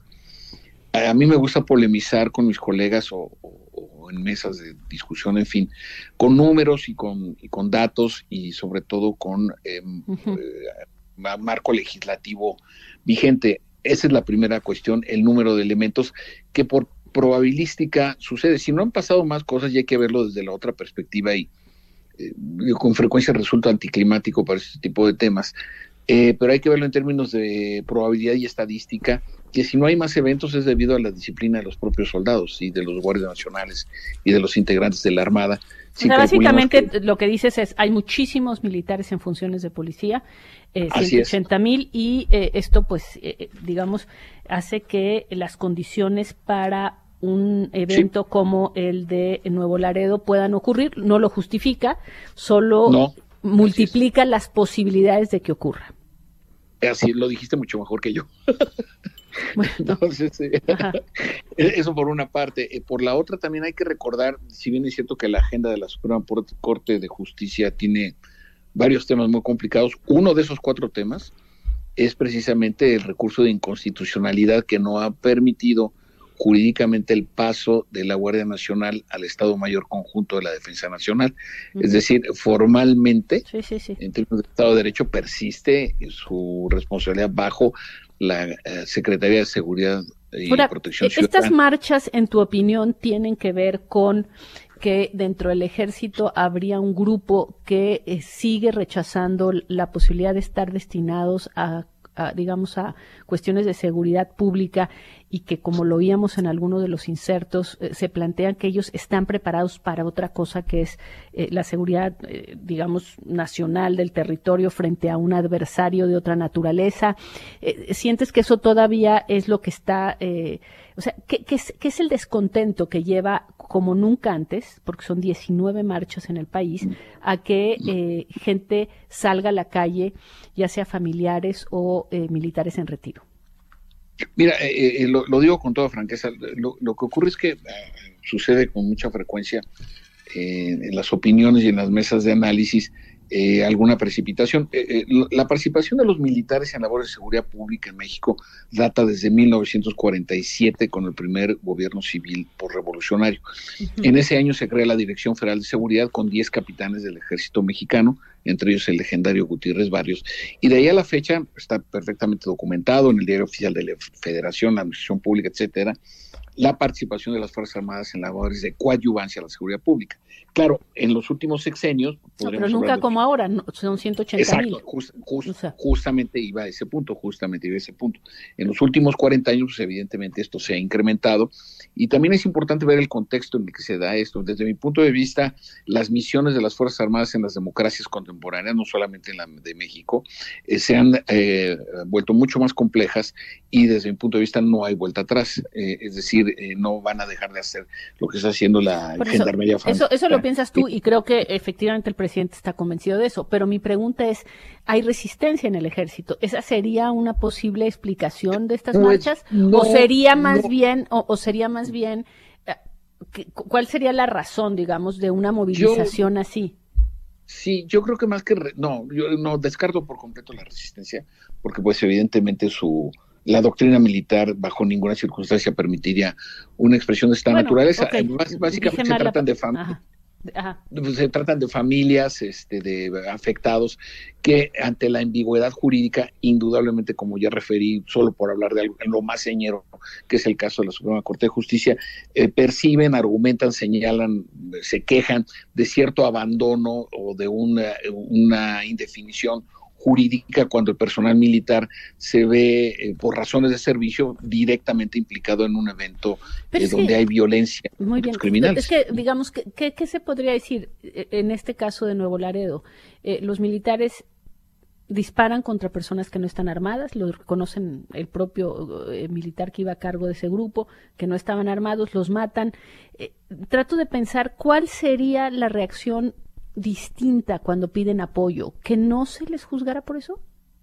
Speaker 12: A mí me gusta polemizar con mis colegas o, o, o en mesas de discusión, en fin, con números y con, y con datos y sobre todo con eh, uh-huh. eh, marco legislativo vigente. Esa es la primera cuestión, el número de elementos que por probabilística sucede. Si no han pasado más cosas, ya hay que verlo desde la otra perspectiva y eh, con frecuencia resulta anticlimático para este tipo de temas. Eh, pero hay que verlo en términos de probabilidad y estadística, que si no hay más eventos es debido a la disciplina de los propios soldados y de los guardias nacionales y de los integrantes de la Armada.
Speaker 4: Si o sea, básicamente que... lo que dices es, hay muchísimos militares en funciones de policía, eh, ciento ochenta mil, y eh, esto pues, eh, digamos, hace que las condiciones para un evento sí. como el de Nuevo Laredo puedan ocurrir, no lo justifica, solo no, multiplica las posibilidades de que ocurra.
Speaker 12: Así lo dijiste mucho mejor que yo. Bueno, entonces, eh, eso por una parte. Eh, por la otra también hay que recordar, si bien es cierto que la agenda de la Suprema Corte de Justicia tiene varios temas muy complicados, uno de esos cuatro temas es precisamente el recurso de inconstitucionalidad que no ha permitido jurídicamente el paso de la Guardia Nacional al Estado Mayor Conjunto de la Defensa Nacional. Uh-huh. Es decir, formalmente, sí, sí, sí. en términos de Estado de Derecho, persiste su responsabilidad bajo la uh, Secretaría de Seguridad y Ahora, Protección Ciudadana.
Speaker 4: ¿Estas marchas, en tu opinión, tienen que ver con que dentro del Ejército habría un grupo que eh, sigue rechazando la posibilidad de estar destinados a A, digamos, a cuestiones de seguridad pública y que, como lo oíamos en alguno de los insertos, eh, se plantean que ellos están preparados para otra cosa que es eh, la seguridad, eh, digamos, nacional del territorio frente a un adversario de otra naturaleza? Eh, ¿Sientes que eso todavía es lo que está, eh, o sea, ¿qué, qué, es, qué es el descontento que lleva, como nunca antes, porque son diecinueve marchas en el país, a que eh, gente salga a la calle, ya sea familiares o eh, militares en retiro?
Speaker 12: Mira, eh, eh, lo, lo digo con toda franqueza, lo, lo que ocurre es que eh, sucede con mucha frecuencia eh, en las opiniones y en las mesas de análisis eh, alguna precipitación. Eh, eh, la participación de los militares en labores de seguridad pública en México data desde mil novecientos cuarenta y siete con el primer gobierno civil posrevolucionario. Uh-huh. En ese año se crea la Dirección Federal de Seguridad con diez capitanes del Ejército Mexicano, entre ellos el legendario Gutiérrez Barrios, y de ahí a la fecha está perfectamente documentado en el Diario Oficial de la Federación, la Administración Pública, etcétera, la participación de las Fuerzas Armadas en labores de coadyuvancia a la seguridad pública. Claro, en los últimos sexenios...
Speaker 4: No, pero nunca de... como ahora, no, son ciento ochenta mil.
Speaker 12: Exacto, just, just, o sea. justamente iba a ese punto, justamente iba a ese punto. En los últimos cuarenta años, pues, evidentemente, esto se ha incrementado, y también es importante ver el contexto en el que se da esto. Desde mi punto de vista, las misiones de las Fuerzas Armadas en las democracias contemporáneas, no solamente en la de México, eh, se han eh, vuelto mucho más complejas, y desde mi punto de vista no hay vuelta atrás. Eh, es decir, eh, no van a dejar de hacer lo que está haciendo la Por Gendarmería
Speaker 4: eso, eso, eso lo piensas tú, y creo que efectivamente el presidente está convencido de eso, pero mi pregunta es, ¿hay resistencia en el Ejército? ¿Esa sería una posible explicación de estas pues, marchas? No, ¿O sería más no. bien, o, o sería más bien, cuál sería la razón, digamos, de una movilización yo, así?
Speaker 12: Sí, yo creo que más que, re, no, yo no descarto por completo la resistencia, porque pues evidentemente su... la doctrina militar bajo ninguna circunstancia permitiría una expresión de esta bueno, naturaleza. Okay. Bás, básicamente se tratan de familias. Se tratan de familias, este, de afectados que ante la ambigüedad jurídica, indudablemente, como ya referí, solo por hablar de algo, en lo más señero, que es el caso de la Suprema Corte de Justicia, eh, perciben, argumentan, señalan, se quejan de cierto abandono o de una, una indefinición jurídica cuando el personal militar se ve, eh, por razones de servicio, directamente implicado en un evento eh, donde que, hay violencia
Speaker 4: muy bien.
Speaker 12: criminales.
Speaker 4: Es que, digamos, ¿qué, qué se podría decir en este caso de Nuevo Laredo? Eh, los militares disparan contra personas que no están armadas, lo reconocen el propio eh, militar que iba a cargo de ese grupo, que no estaban armados, los matan. Eh, trato de pensar cuál sería la reacción distinta cuando piden apoyo, ¿que no se les juzgara por eso?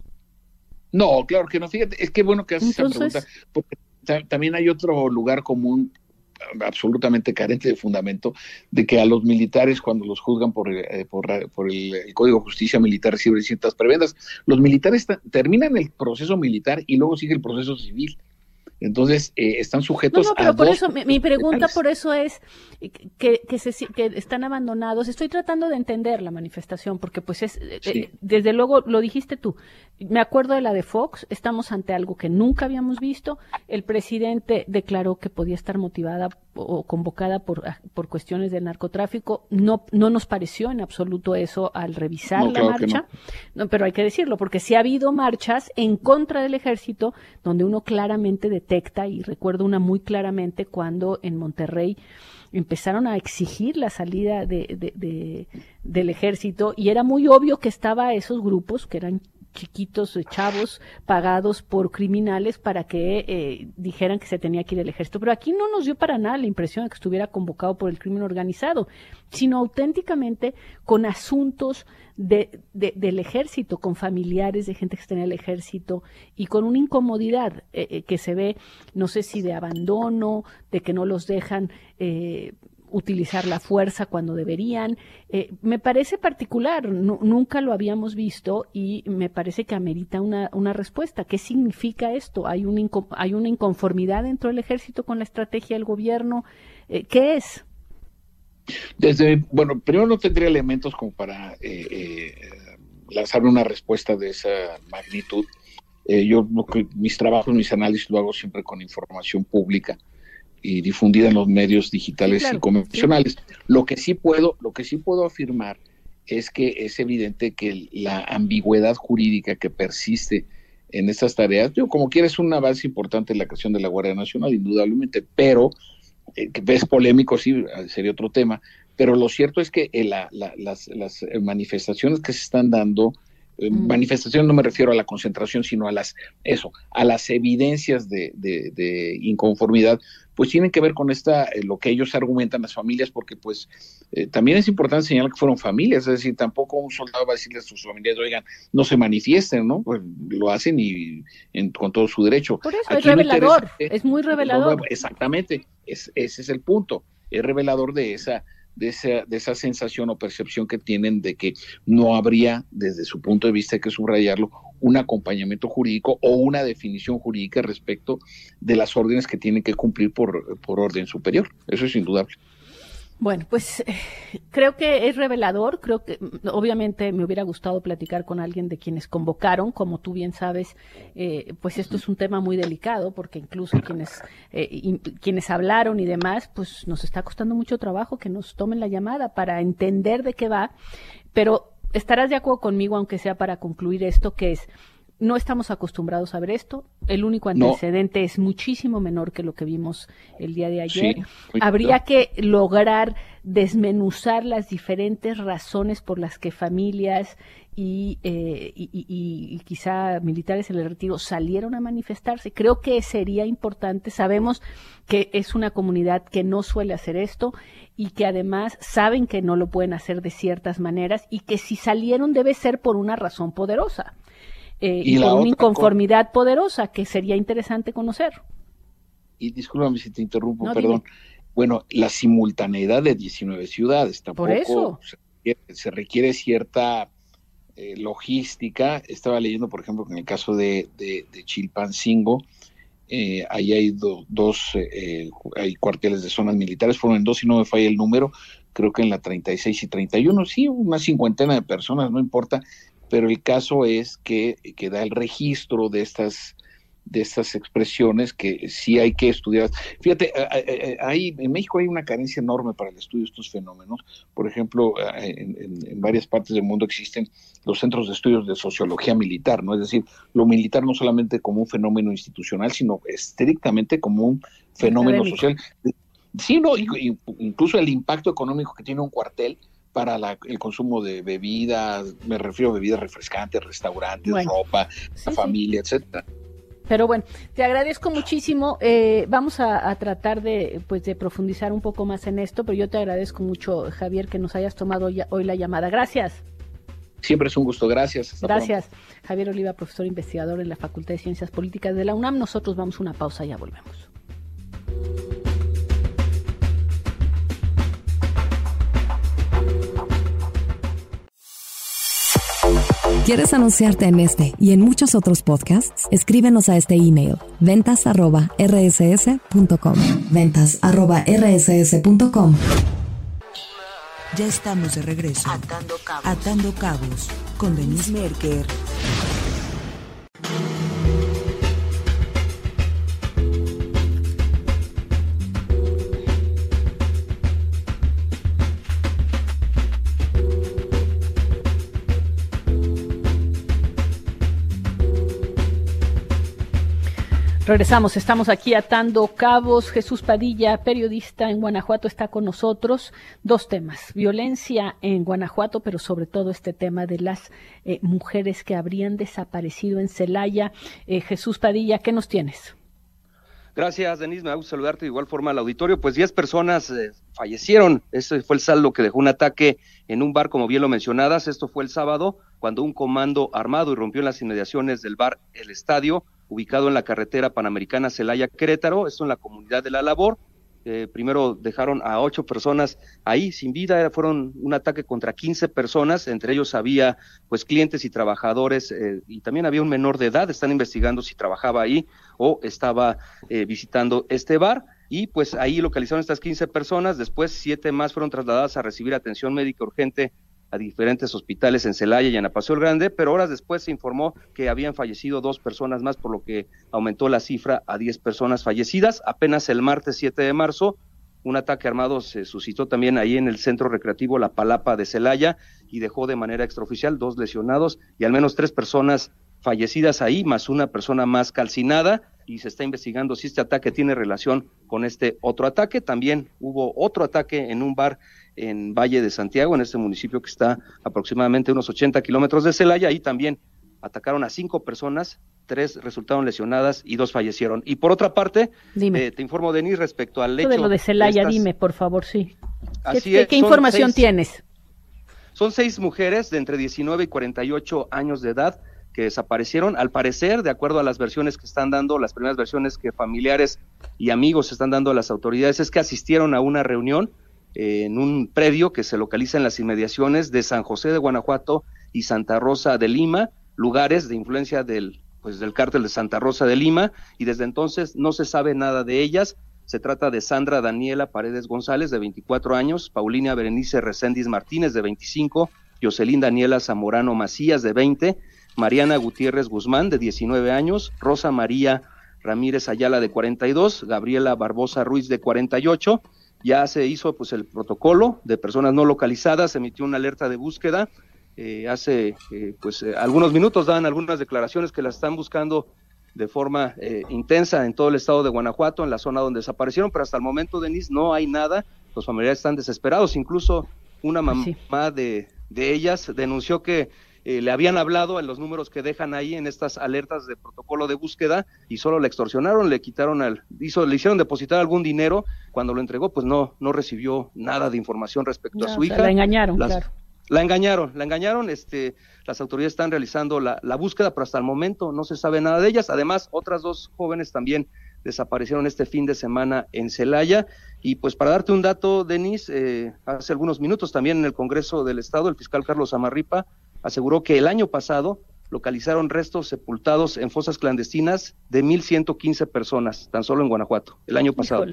Speaker 12: No, claro que no, fíjate, es que bueno que haces
Speaker 4: Entonces,
Speaker 12: esa pregunta, porque ta- también hay otro lugar común absolutamente carente de fundamento, de que a los militares cuando los juzgan por, eh, por, por el, el Código de Justicia Militar reciben ciertas prebendas. Los militares ta- terminan el proceso militar y luego sigue el proceso civil. Entonces, eh, están sujetos
Speaker 4: no, no, pero
Speaker 12: a
Speaker 4: por
Speaker 12: dos
Speaker 4: eso, mi, mi pregunta
Speaker 12: militares.
Speaker 4: por eso es que, que, se, que están abandonados. Estoy tratando de entender la manifestación, porque pues es, sí. eh, desde luego, lo dijiste tú, me acuerdo de la de Fox, estamos ante algo que nunca habíamos visto, el presidente declaró que podía estar motivada o convocada por, por cuestiones del narcotráfico, no, no nos pareció en absoluto eso al revisar
Speaker 12: No,
Speaker 4: la
Speaker 12: claro
Speaker 4: marcha,
Speaker 12: no.
Speaker 4: No, pero hay que decirlo, porque sí ha habido marchas en contra del ejército, donde uno claramente detecta, y recuerdo una muy claramente cuando en Monterrey empezaron a exigir la salida de, de, de, del ejército, y era muy obvio que estaba esos grupos, que eran chiquitos, chavos, pagados por criminales para que eh, dijeran que se tenía que ir el ejército. Pero aquí no nos dio para nada la impresión de que estuviera convocado por el crimen organizado, sino auténticamente con asuntos de, de, del ejército, con familiares de gente que está en el ejército y con una incomodidad eh, eh, que se ve, no sé si de abandono, de que no los dejan eh, utilizar la fuerza cuando deberían. Eh, me parece particular, no, nunca lo habíamos visto y me parece que amerita una, una respuesta. ¿Qué significa esto? ¿Hay, un inco- ¿Hay una inconformidad dentro del ejército con la estrategia del gobierno? Eh, ¿Qué es?
Speaker 12: Desde, bueno, primero no tendría elementos como para eh, eh, lanzar una respuesta de esa magnitud. Eh, yo, mis trabajos, mis análisis lo hago siempre con información pública y difundida en los medios digitales, sí, claro, y convencionales. Sí. Lo que sí puedo, lo que sí puedo afirmar es que es evidente que la ambigüedad jurídica que persiste en estas tareas, yo como quiera es un avance importante en la creación de la Guardia Nacional, indudablemente, pero eh, que es polémico, sí, sería otro tema, pero lo cierto es que eh, la, la, las, las manifestaciones que se están dando, eh, mm. manifestación no me refiero a la concentración, sino a las, eso, a las evidencias de, de, de inconformidad, pues tienen que ver con esta, eh, lo que ellos argumentan las familias, porque pues eh, también es importante señalar que fueron familias, es decir, tampoco un soldado va a decirle a sus familiares, oigan, no se manifiesten, ¿no? Pues lo hacen y en, con todo su derecho.
Speaker 4: Por eso Aquí es revelador, es muy revelador.
Speaker 12: Exactamente, es, ese es el punto, es revelador de esa, de esa, de esa sensación o percepción que tienen de que no habría, desde su punto de vista, hay que subrayarlo, un acompañamiento jurídico o una definición jurídica respecto de las órdenes que tienen que cumplir por, por orden superior. Eso es indudable.
Speaker 4: Bueno, pues eh, creo que es revelador, creo que obviamente me hubiera gustado platicar con alguien de quienes convocaron, como tú bien sabes, eh, pues esto es un tema muy delicado, porque incluso quienes, eh, y, quienes hablaron y demás, pues nos está costando mucho trabajo que nos tomen la llamada para entender de qué va, pero estarás de acuerdo conmigo, aunque sea para concluir esto, que es, no estamos acostumbrados a ver esto, el único antecedente no. es muchísimo menor que lo que vimos el día de ayer. Sí, Habría no. que lograr desmenuzar las diferentes razones por las que familias y, eh, y, y, y quizá militares en el retiro salieron a manifestarse. Creo que sería importante, sabemos que es una comunidad que no suele hacer esto y que además saben que no lo pueden hacer de ciertas maneras y que si salieron debe ser por una razón poderosa. Eh, y, y por una inconformidad con... poderosa que sería interesante conocer.
Speaker 12: Y discúlpame si te interrumpo,
Speaker 4: no,
Speaker 12: perdón. Dime. Bueno, la simultaneidad de diecinueve ciudades tampoco.
Speaker 4: Por eso.
Speaker 12: Se requiere, se requiere cierta eh, logística. Estaba leyendo, por ejemplo, que en el caso de, de, de Chilpancingo, eh, ahí hay do, dos eh, hay cuarteles de zonas militares, fueron en dos, si no me falla el número, creo que en la treinta y seis y treinta y uno, sí, una cincuentena de personas, no importa. Pero el caso es que, que da el registro de estas de estas expresiones que sí hay que estudiar. Fíjate, hay, en México hay una carencia enorme para el estudio de estos fenómenos. Por ejemplo, en, en, en varias partes del mundo existen los centros de estudios de sociología militar, ¿no? Es decir, lo militar no solamente como un fenómeno institucional, sino estrictamente como un fenómeno académico social. Sí, no, incluso el impacto económico que tiene un cuartel para la, el consumo de bebidas, me refiero a bebidas refrescantes, restaurantes, bueno, ropa, sí, la familia, sí, etcétera.
Speaker 4: Pero bueno, te agradezco muchísimo. Eh, vamos a, a tratar de, pues, de profundizar un poco más en esto, pero yo te agradezco mucho, Javier, que nos hayas tomado ya, hoy la llamada. Gracias.
Speaker 12: Siempre es un gusto. Gracias.
Speaker 4: Hasta Gracias. Pronto. Javier Oliva, profesor investigador en la Facultad de Ciencias Políticas de la UNAM. Nosotros vamos a una pausa y ya volvemos.
Speaker 7: ¿Quieres anunciarte en este y en muchos otros podcasts? Escríbenos a este email, ventas arroba r s s punto com. ventas arroba r s s punto com.
Speaker 3: Ya estamos de regreso. Atando Cabos, Atando Cabos con Denise Merker.
Speaker 4: Regresamos, estamos aquí atando cabos. Jesús Padilla, periodista en Guanajuato, está con nosotros. Dos temas, violencia en Guanajuato, pero sobre todo este tema de las eh, mujeres que habrían desaparecido en Celaya. Eh, Jesús Padilla, ¿qué nos tienes?
Speaker 13: Gracias, Denise, me da gusto saludarte de igual forma al auditorio. Pues diez personas eh, fallecieron, ese fue el saldo que dejó un ataque en un bar, como bien lo mencionadas. Esto fue el sábado, cuando un comando armado irrumpió en las inmediaciones del bar El Estadio, ubicado en la carretera panamericana Celaya-Querétaro, esto en la comunidad de La Labor. Eh, primero dejaron a ocho personas ahí sin vida, fueron un ataque contra quince personas, entre ellos había pues clientes y trabajadores, eh, y también había un menor de edad. Están investigando si trabajaba ahí o estaba eh, visitando este bar, y pues ahí localizaron estas quince personas. Después siete más fueron trasladadas a recibir atención médica urgente a diferentes hospitales en Celaya y en Paseo el Grande, pero horas después se informó que habían fallecido dos personas más, por lo que aumentó la cifra a diez personas fallecidas. Apenas el martes siete de marzo, un ataque armado se suscitó también ahí en el centro recreativo La Palapa de Celaya y dejó de manera extraoficial dos lesionados y al menos tres personas fallecidas ahí, más una persona más calcinada, y se está investigando si este ataque tiene relación con este otro ataque. También hubo otro ataque en un bar en Valle de Santiago, en este municipio que está aproximadamente unos ochenta kilómetros de Celaya. Ahí también atacaron a cinco personas, tres resultaron lesionadas y dos fallecieron. Y por otra parte, eh, te informo, Denise, respecto al hecho
Speaker 4: de lo de Celaya, de estas... dime, por favor, sí.
Speaker 13: Así
Speaker 4: ¿Qué,
Speaker 13: es,
Speaker 4: ¿qué información
Speaker 13: seis,
Speaker 4: tienes?
Speaker 13: Son seis mujeres de entre diecinueve y cuarenta y ocho años de edad que desaparecieron. Al parecer, de acuerdo a las versiones que están dando, las primeras versiones que familiares y amigos están dando a las autoridades, es que asistieron a una reunión eh, en un predio que se localiza en las inmediaciones de San José de Guanajuato y Santa Rosa de Lima, lugares de influencia del, pues, del cártel de Santa Rosa de Lima, y desde entonces no se sabe nada de ellas. Se trata de Sandra Daniela Paredes González, de veinticuatro años, Paulina Berenice Reséndiz Martínez, de veinticinco, Jocelyn Daniela Zamorano Macías, de veinte, Mariana Gutiérrez Guzmán, de diecinueve años, Rosa María Ramírez Ayala, de cuarenta y dos, Gabriela Barbosa Ruiz, de cuarenta y ocho. Ya se hizo pues el protocolo de personas no localizadas, se emitió una alerta de búsqueda. Eh, hace eh, pues eh, algunos minutos dan algunas declaraciones que las están buscando de forma eh, intensa en todo el estado de Guanajuato, en la zona donde desaparecieron, pero hasta el momento, Denise, no hay nada. Los familiares están desesperados. Incluso una mamá sí. de, de ellas denunció que Eh, le habían hablado en los números que dejan ahí en estas alertas de protocolo de búsqueda y solo le extorsionaron, le quitaron al, hizo, le hicieron depositar algún dinero. Cuando lo entregó, pues no, no recibió nada de información respecto no, a su
Speaker 4: o
Speaker 13: hija.
Speaker 4: sea, la engañaron,
Speaker 13: las,
Speaker 4: claro.
Speaker 13: La engañaron, la engañaron, este, las autoridades están realizando la, la búsqueda, pero hasta el momento no se sabe nada de ellas. Además, otras dos jóvenes también desaparecieron este fin de semana en Celaya. Y pues para darte un dato, Denise, eh, hace algunos minutos también en el Congreso del Estado, el fiscal Carlos Amarripa aseguró que el año pasado localizaron restos sepultados en fosas clandestinas de mil ciento quince personas, tan solo en Guanajuato, el año pasado.
Speaker 4: Híjole.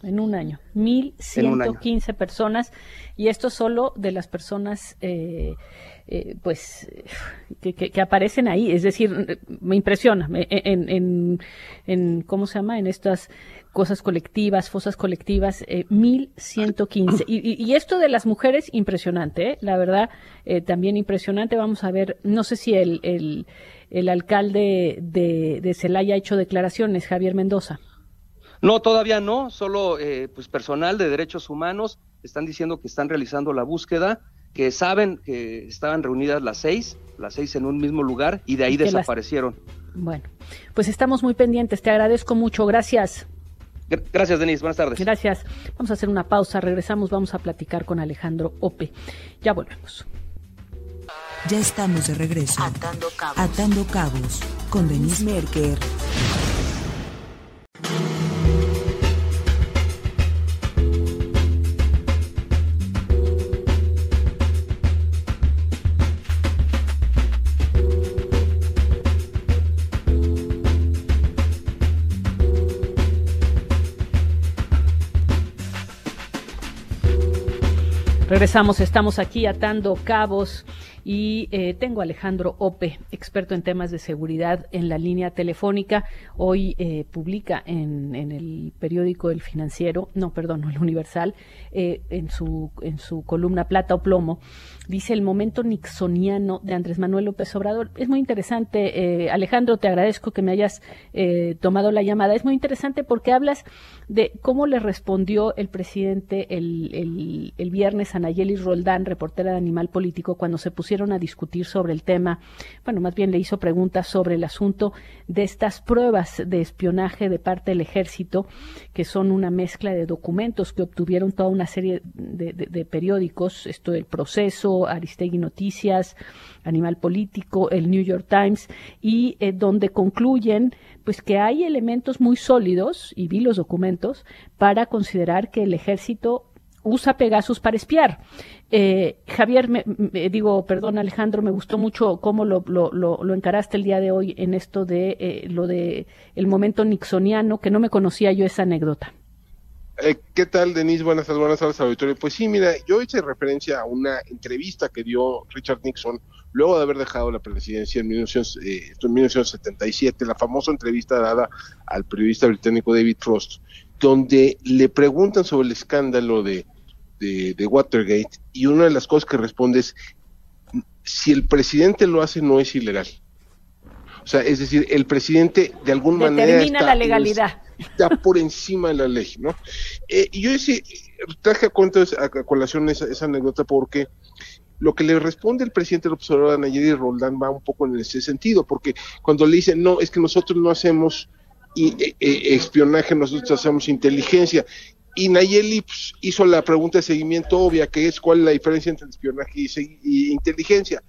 Speaker 4: En un año, mil ciento quince personas, y esto solo de las personas eh, eh, pues que, que, que aparecen ahí, es decir, me impresiona en, en, en ¿cómo se llama? En estas cosas colectivas, fosas colectivas, eh, mil ciento quince. Y, y, y esto de las mujeres, impresionante, ¿eh? La verdad, eh, también impresionante. Vamos a ver, no sé si el, el, el alcalde de, de Celaya ha hecho declaraciones, Javier Mendoza.
Speaker 13: No, todavía no, solo eh, pues personal de derechos humanos están diciendo que están realizando la búsqueda, que saben que estaban reunidas las seis, las seis en un mismo lugar y de ahí desaparecieron. Las...
Speaker 4: Bueno, pues estamos muy pendientes, te agradezco mucho, gracias.
Speaker 13: Gracias, Denise, buenas tardes.
Speaker 4: Gracias, vamos a hacer una pausa, regresamos, vamos a platicar con Alejandro Ope, ya volvemos.
Speaker 3: Ya estamos de regreso. Atando Cabos, Atando Cabos con Denise Merker.
Speaker 4: Regresamos, estamos aquí atando cabos y eh, tengo a Alejandro Ope, experto en temas de seguridad, en la línea telefónica. Hoy eh, publica en, en el periódico El Financiero, no, perdón, no, El Universal, eh, en su en su columna Plata o Plomo, dice el momento nixoniano de Andrés Manuel López Obrador. Es muy interesante, eh, Alejandro, te agradezco que me hayas eh, tomado la llamada. Es muy interesante porque hablas de cómo le respondió el presidente el, el, el viernes a Nayeli Roldán, reportera de Animal Político, cuando se pusieron a discutir sobre el tema. Bueno, más bien le hizo preguntas sobre el asunto de estas pruebas de espionaje de parte del ejército, que son una mezcla de documentos que obtuvieron toda una serie de, de, de periódicos, esto El Proceso, Aristegui Noticias, Animal Político, el New York Times, y eh, donde concluyen pues que hay elementos muy sólidos, y vi los documentos, para considerar que el ejército usa Pegasus para espiar. Eh, Javier, me, me, digo, perdón Alejandro, me gustó mucho cómo lo, lo, lo, lo encaraste el día de hoy en esto de eh, lo de el momento nixoniano, que no me conocía yo esa anécdota.
Speaker 14: Eh, ¿Qué tal, Denise? Buenas tardes, buenas tardes, auditorio. Pues sí, mira, yo hice referencia a una entrevista que dio Richard Nixon luego de haber dejado la presidencia en, mil novecientos, eh, en mil novecientos setenta y siete, la famosa entrevista dada al periodista británico David Frost, donde le preguntan sobre el escándalo de, de, de Watergate, y una de las cosas que responde es, si el presidente lo hace, no es ilegal. O sea, es decir, el presidente de alguna manera
Speaker 4: determina la legalidad.
Speaker 14: Está por encima de la ley, ¿no? Eh, y yo ese, traje a cuenta a, a colación esa, esa anécdota porque lo que le responde el presidente López Obrador a Nayeli Roldán va un poco en ese sentido, porque cuando le dicen, no, es que nosotros no hacemos y, eh, eh, espionaje, nosotros hacemos inteligencia, y Nayeli pues, hizo la pregunta de seguimiento obvia, que es cuál es la diferencia entre espionaje y, y inteligencia.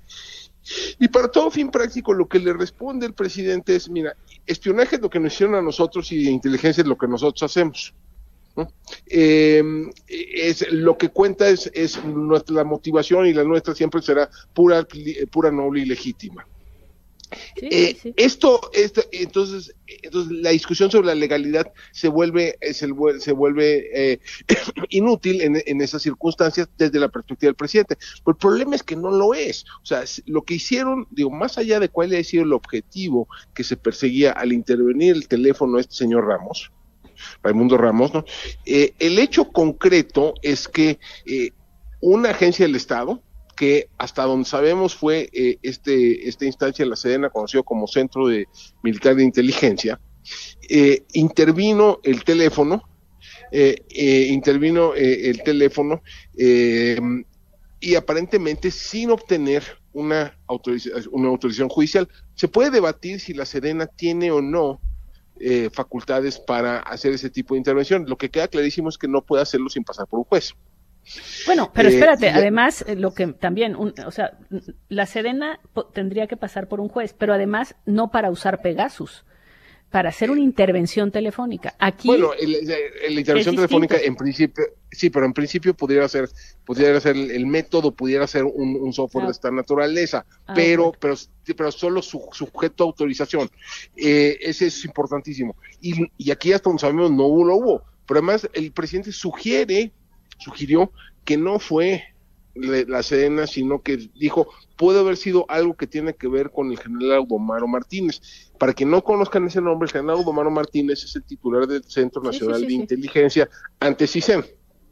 Speaker 14: Y para todo fin práctico lo que le responde el presidente es, mira, espionaje es lo que nos hicieron a nosotros y inteligencia es lo que nosotros hacemos, ¿no? Eh, es, lo que cuenta es, es nuestra motivación, y la nuestra siempre será pura, pura noble y legítima. Sí, eh, sí. Esto, esto entonces, entonces la discusión sobre la legalidad se vuelve se, se vuelve eh, inútil en, en esas circunstancias desde la perspectiva del presidente. Pero el problema es que no lo es. O sea, lo que hicieron, digo, más allá de cuál haya sido el objetivo que se perseguía al intervenir el teléfono de este señor Ramos, Raimundo Ramos, ¿no? Eh, el hecho concreto es que eh, una agencia del Estado, que hasta donde sabemos fue eh, este esta instancia, la Sedena, conocido como Centro de Militar de Inteligencia, eh, intervino el teléfono, eh, eh, intervino eh, el teléfono eh, y aparentemente sin obtener una autorización, una autorización judicial. Se puede debatir si la Sedena tiene o no eh, facultades para hacer ese tipo de intervención. Lo que queda clarísimo es que no puede hacerlo sin pasar por un juez.
Speaker 4: Bueno, pero espérate, eh, además, lo que también, un, o sea, la Sedena tendría que pasar por un juez, pero además no para usar Pegasus, para hacer una intervención telefónica. Aquí
Speaker 14: bueno, el, el, la intervención telefónica en principio, sí, pero en principio pudiera ser, pudiera ser el, el método, pudiera ser un, un software ah. de esta naturaleza, ah, pero, bueno. pero, pero solo su, sujeto a autorización. Eh, ese es importantísimo. Y, y aquí hasta donde sabemos no hubo, lo hubo. Pero además el presidente sugiere, sugirió que no fue la Sedena, sino que dijo, puede haber sido algo que tiene que ver con el general Audomaro Martínez. Para que no conozcan ese nombre, el general Audomaro Martínez es el titular del Centro Nacional sí, sí, sí, de sí. Inteligencia ante CISEN.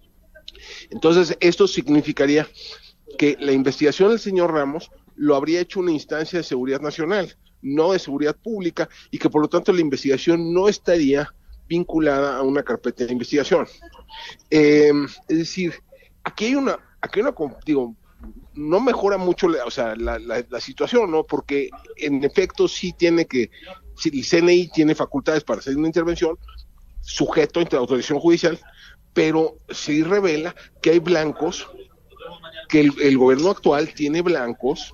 Speaker 14: Entonces, esto significaría que la investigación del señor Ramos lo habría hecho una instancia de seguridad nacional, no de seguridad pública, y que por lo tanto la investigación no estaría vinculada a una carpeta de investigación. Eh, es decir, aquí hay una, aquí hay una, digo, no mejora mucho, la, o sea, la, la, la situación, ¿no? Porque en efecto sí tiene que, si el C N I tiene facultades para hacer una intervención, sujeto a autorización judicial, pero sí revela que hay blancos, que el, el gobierno actual tiene blancos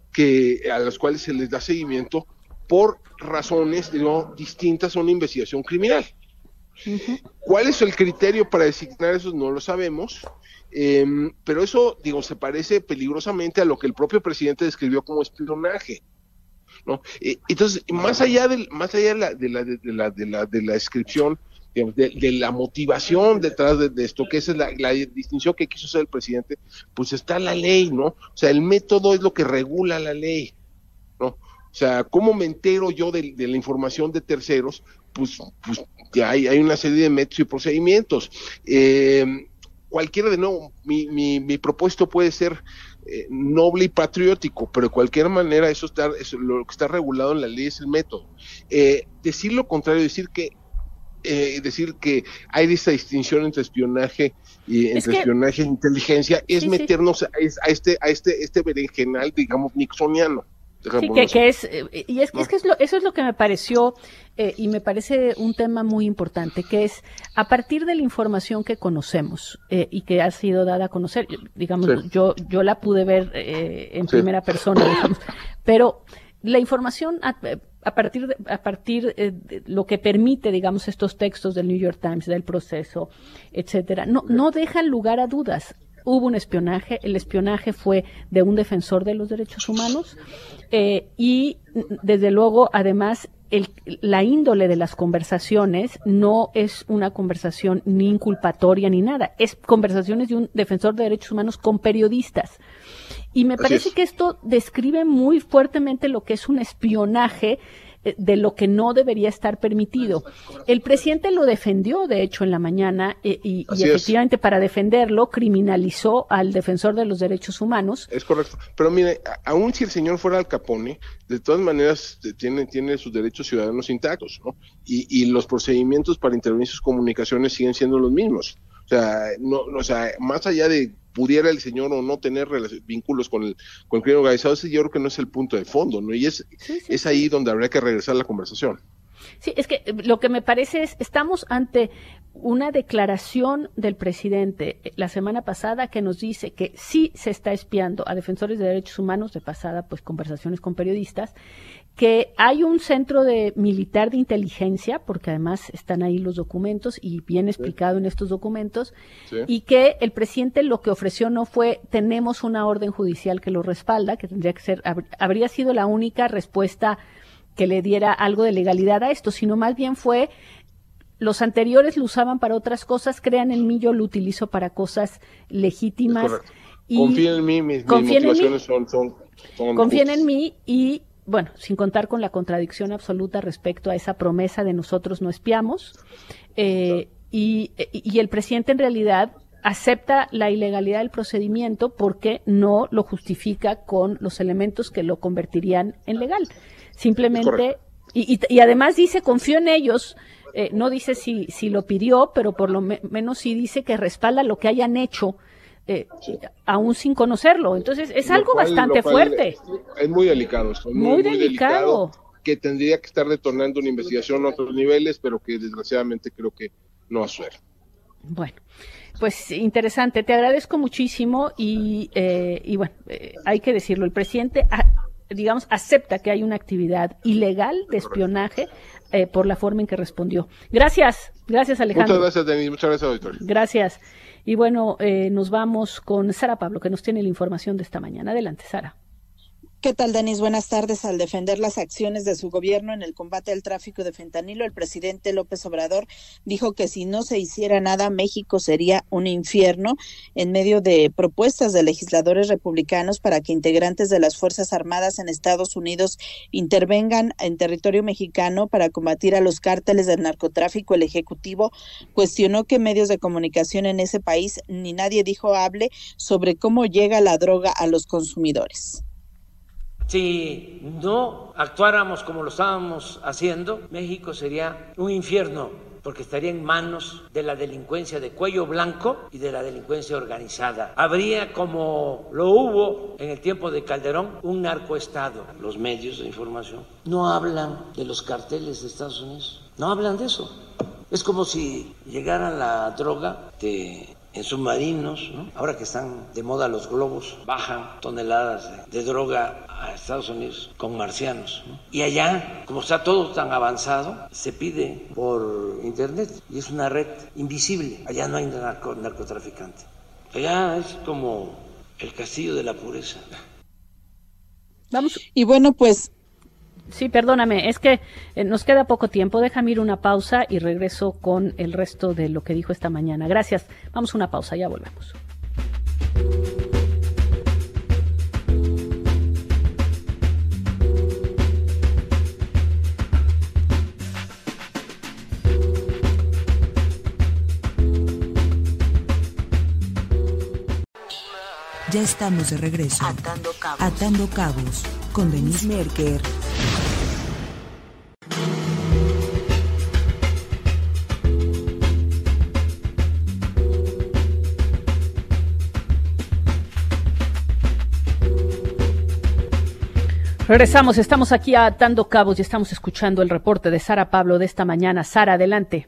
Speaker 14: que a los cuales se les da seguimiento por razones, digo, distintas a una investigación criminal. Uh-huh. ¿Cuál es el criterio para designar esos? No lo sabemos, eh, pero eso, digo, se parece peligrosamente a lo que el propio presidente describió como espionaje, ¿no? Eh, entonces, más allá del, más allá de la, de la, de la, de la, de la descripción, digamos, de, de la motivación detrás de, de esto, que esa es la, la distinción que quiso hacer el presidente, pues está la ley, ¿no? O sea, el método es lo que regula la ley, ¿no? O sea, ¿cómo me entero yo de, de la información de terceros? Pues, pues ya hay, hay una serie de métodos y procedimientos. Eh, cualquiera de nuevo, mi, mi, mi propósito puede ser eh, noble y patriótico, pero de cualquier manera eso está, eso, lo que está regulado en la ley es el método. Eh, decir lo contrario, decir que Eh, decir que hay esa distinción entre espionaje y entre que, espionaje e inteligencia es sí, meternos sí. A, a este a este este berenjenal, digamos, nixoniano.
Speaker 4: Sí, que, que es y es que, ¿no? es que es lo, eso es lo que me pareció eh, y me parece un tema muy importante, que es a partir de la información que conocemos eh, y que ha sido dada a conocer, digamos, sí. yo yo la pude ver eh, en sí. primera persona, digamos, pero la información a, a partir de, a partir eh, de lo que permite, digamos, estos textos del New York Times, del proceso, etcétera, no no dejan lugar a dudas. Hubo un espionaje, el espionaje fue de un defensor de los derechos humanos eh, y desde luego, además, el, la índole de las conversaciones no es una conversación ni inculpatoria ni nada, es conversaciones de un defensor de derechos humanos con periodistas. Y me parece que esto describe muy fuertemente lo que es un espionaje eh, de lo que no debería estar permitido. El presidente lo defendió, de hecho, en la mañana eh, y, y efectivamente es. Para defenderlo criminalizó al defensor de los derechos humanos.
Speaker 14: Es correcto. Pero mire, aún si el señor fuera Al Capone, de todas maneras tiene, tiene sus derechos ciudadanos intactos, ¿no? Y, y los procedimientos para intervenir sus comunicaciones siguen siendo los mismos. O sea, no, no, o sea, más allá de pudiera el señor o no tener vínculos con el, con el crimen organizado, ese yo creo que no es el punto de fondo, ¿no? Y es, sí, sí, es ahí sí. donde habría que regresar la conversación.
Speaker 4: Sí, es que lo que me parece es, estamos ante una declaración del presidente la semana pasada que nos dice que sí se está espiando a defensores de derechos humanos, de pasada pues conversaciones con periodistas, que hay un centro de militar de inteligencia, porque además están ahí los documentos y bien explicado sí. en estos documentos, sí. y que el presidente lo que ofreció no fue tenemos una orden judicial que lo respalda, que tendría que ser, hab- habría sido la única respuesta que le diera algo de legalidad a esto, sino más bien fue los anteriores lo usaban para otras cosas, crean en mí, yo lo utilizo para cosas legítimas.
Speaker 14: Y confíen en mí, mis, mis motivaciones son, son, son
Speaker 4: confíen justas. en mí y bueno, sin contar con la contradicción absoluta respecto a esa promesa de nosotros no espiamos, eh, y, y el presidente en realidad acepta la ilegalidad del procedimiento porque no lo justifica con los elementos que lo convertirían en legal. Simplemente, y, y, y además dice, confío en ellos, eh, no dice si, si lo pidió, pero por lo me, menos sí dice que respalda lo que hayan hecho, eh, sí. aún sin conocerlo. Entonces es lo algo cual, bastante fuerte.
Speaker 14: Es muy delicado esto, muy,
Speaker 4: muy, muy delicado.
Speaker 14: delicado, que tendría que estar detonando una investigación a otros niveles, pero que desgraciadamente creo que no va a suceder.
Speaker 4: Bueno, pues interesante, te agradezco muchísimo y, eh, y bueno, eh, hay que decirlo, el presidente, a, digamos, acepta que hay una actividad ilegal de espionaje eh, por la forma en que respondió. Gracias, gracias Alejandro.
Speaker 14: Muchas gracias, Denis, muchas gracias, auditorio.
Speaker 4: Gracias. Y bueno, eh, nos vamos con Sara Pablo, que nos tiene la información de esta mañana. Adelante, Sara.
Speaker 15: ¿Qué tal, Denis? Buenas tardes. Al defender las acciones de su gobierno en el combate al tráfico de fentanilo, el presidente López Obrador dijo que si no se hiciera nada, México sería un infierno, en medio de propuestas de legisladores republicanos para que integrantes de las Fuerzas Armadas en Estados Unidos intervengan en territorio mexicano para combatir a los cárteles del narcotráfico. El Ejecutivo cuestionó que medios de comunicación en ese país ni nadie dijo hable sobre cómo llega la droga a los consumidores.
Speaker 16: Si no actuáramos como lo estábamos haciendo, México sería un infierno, porque estaría en manos de la delincuencia de cuello blanco y de la delincuencia organizada. Habría, como lo hubo en el tiempo de Calderón, un narcoestado. Los medios de información no hablan de los carteles de Estados Unidos, no hablan de eso. Es como si llegara la droga de... en submarinos, ¿no? Ahora que están de moda los globos, bajan toneladas de, de droga a Estados Unidos con marcianos, ¿no? Y allá, como está todo tan avanzado, se pide por internet y es una red invisible. Allá no hay narco, narcotraficante. Allá es como el castillo de la pureza.
Speaker 4: Vamos.
Speaker 15: Y bueno, pues...
Speaker 4: Sí, perdóname, es que eh, nos queda poco tiempo. Déjame ir una pausa y regreso con el resto de lo que dijo esta mañana. Gracias. Vamos a una pausa, ya volvemos.
Speaker 3: Ya estamos de regreso. Atando Cabos. Atando Cabos con Denise Merker.
Speaker 4: Regresamos, estamos aquí atando cabos y estamos escuchando el reporte de Sara Pablo de esta mañana. Sara, adelante.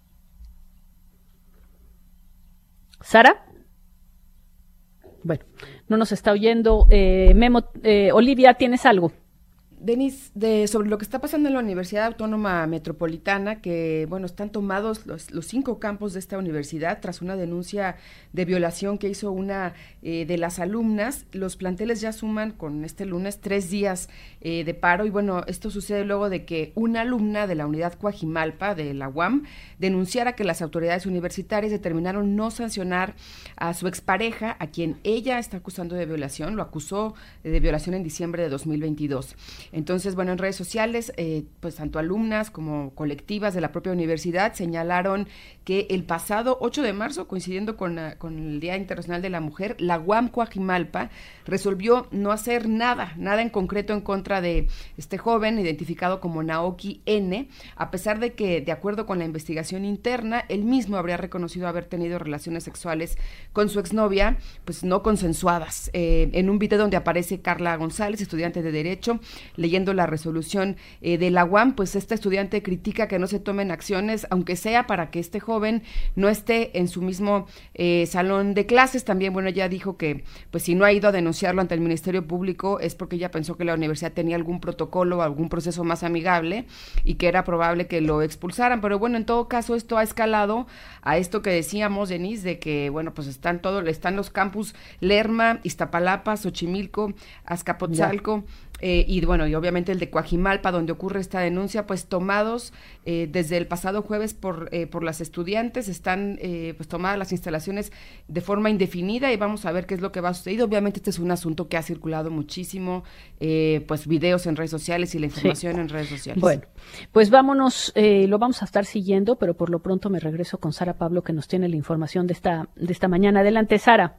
Speaker 4: ¿Sara? Bueno, no nos está oyendo. Eh, Memo, eh, Olivia, ¿tienes algo?
Speaker 5: Denis, de, sobre lo que está pasando en la Universidad Autónoma Metropolitana, que, bueno, están tomados los, los cinco campus de esta universidad tras una denuncia de violación que hizo una eh, de las alumnas. Los planteles ya suman con este lunes tres días eh, de paro y, bueno, esto sucede luego de que una alumna de la unidad Coajimalpa de la U A M denunciara que las autoridades universitarias determinaron no sancionar a su expareja, a quien ella está acusando de violación, lo acusó de violación en diciembre de dos mil veintidós. Entonces, bueno, en redes sociales, eh, pues tanto alumnas como colectivas de la propia universidad señalaron que el pasado ocho de marzo, coincidiendo con, uh, con el Día Internacional de la Mujer, la U A M Coajimalpa resolvió no hacer nada, nada en concreto en contra de este joven identificado como Naoki N., a pesar de que, de acuerdo con la investigación interna, él mismo habría reconocido haber tenido relaciones sexuales con su exnovia, pues no consensuadas. Eh, en un video donde aparece Carla González, estudiante de Derecho, leyendo la resolución eh, de la U A M, pues esta estudiante critica que no se tomen acciones, aunque sea para que este joven no esté en su mismo eh, salón de clases. También, bueno, ella dijo que pues si no ha ido a denunciarlo ante el Ministerio Público es porque ella pensó que la universidad tenía algún protocolo o algún proceso más amigable y que era probable que lo expulsaran, pero bueno, en todo caso esto ha escalado a esto que decíamos, Denise, de que, bueno, pues están todos, están los campus Lerma, Iztapalapa, Xochimilco, Azcapotzalco, Eh, y bueno, y obviamente el de Coajimalpa, donde ocurre esta denuncia, pues tomados eh, desde el pasado jueves por eh, por las estudiantes, están eh, pues tomadas las instalaciones de forma indefinida y vamos a ver qué es lo que va a suceder. Obviamente este es un asunto que ha circulado muchísimo, eh, pues videos en redes sociales y la información sí. en redes sociales.
Speaker 4: Bueno, pues vámonos, eh, lo vamos a estar siguiendo, pero por lo pronto me regreso con Sara Pablo, que nos tiene la información de esta, de esta mañana. Adelante, Sara.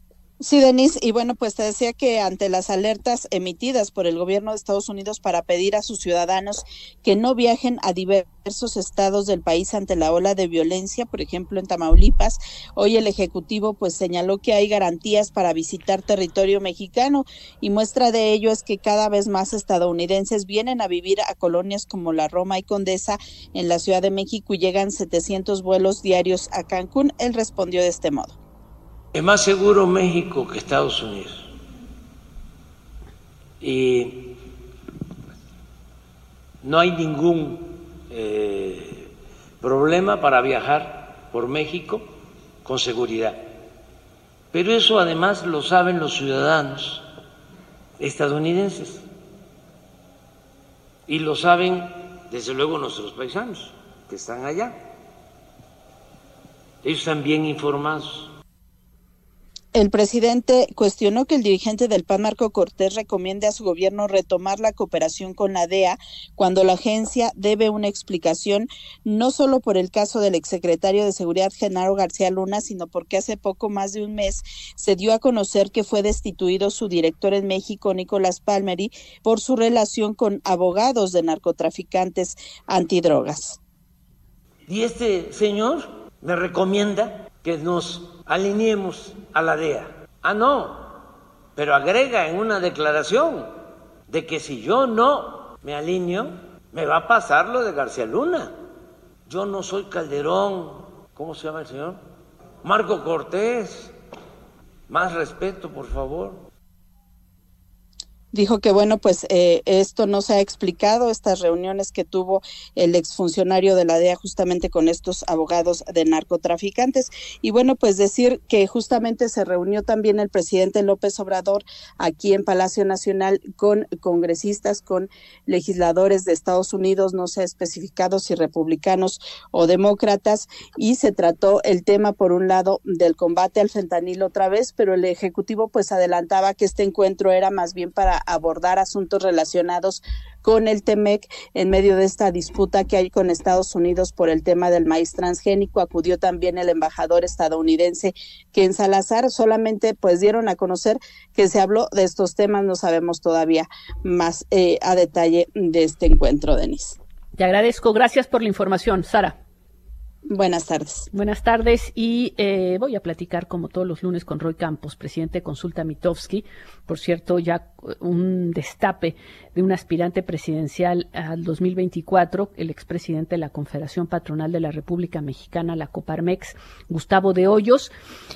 Speaker 15: Sí, Denise, y bueno, pues te decía que ante las alertas emitidas por el gobierno de Estados Unidos para pedir a sus ciudadanos que no viajen a diversos estados del país ante la ola de violencia, por ejemplo en Tamaulipas, hoy el Ejecutivo pues señaló que hay garantías para visitar territorio mexicano y muestra de ello es que cada vez más estadounidenses vienen a vivir a colonias como la Roma y Condesa en la Ciudad de México y llegan setecientos vuelos diarios a Cancún. Él respondió de este modo.
Speaker 16: Es más seguro México que Estados Unidos. Y no hay ningún eh, problema para viajar por México con seguridad. Pero eso además lo saben los ciudadanos estadounidenses. Y lo saben, desde luego, nuestros paisanos que están allá. Ellos están bien informados.
Speaker 15: El presidente cuestionó que el dirigente del P A N, Marco Cortés, recomiende a su gobierno retomar la cooperación con la D E A cuando la agencia debe una explicación, no solo por el caso del exsecretario de Seguridad, Genaro García Luna, sino porque hace poco más de un mes se dio a conocer que fue destituido su director en México, Nicolás Palmery, por su relación con abogados de narcotraficantes antidrogas.
Speaker 16: Y este señor me recomienda que nos alineemos a la D E A. Ah, no, pero agrega en una declaración de que si yo no me alineo, me va a pasar lo de García Luna. Yo no soy Calderón, ¿cómo se llama el señor? Marco Cortés. Más respeto, por favor.
Speaker 15: Dijo que, bueno, pues eh, esto no se ha explicado, estas reuniones que tuvo el exfuncionario de la D E A justamente con estos abogados de narcotraficantes. Y bueno, pues decir que justamente se reunió también el presidente López Obrador aquí en Palacio Nacional con congresistas, con legisladores de Estados Unidos, no se ha especificado si republicanos o demócratas, y se trató el tema, por un lado, del combate al fentanilo otra vez, pero el Ejecutivo pues adelantaba que este encuentro era más bien para abordar asuntos relacionados con el T-MEC en medio de esta disputa que hay con Estados Unidos por el tema del maíz transgénico. Acudió también el embajador estadounidense, que en Salazar solamente pues dieron a conocer que se habló de estos temas. No sabemos todavía más eh, a detalle de este encuentro, Denise.
Speaker 4: Te agradezco, gracias por la información, Sara.
Speaker 15: Buenas tardes.
Speaker 4: Buenas tardes, y eh, voy a platicar como todos los lunes con Roy Campos, presidente de Consulta Mitofsky. Por cierto, ya un destape de un aspirante presidencial al dos mil veinticuatro, el expresidente de la Confederación Patronal de la República Mexicana, la Coparmex, Gustavo de Hoyos,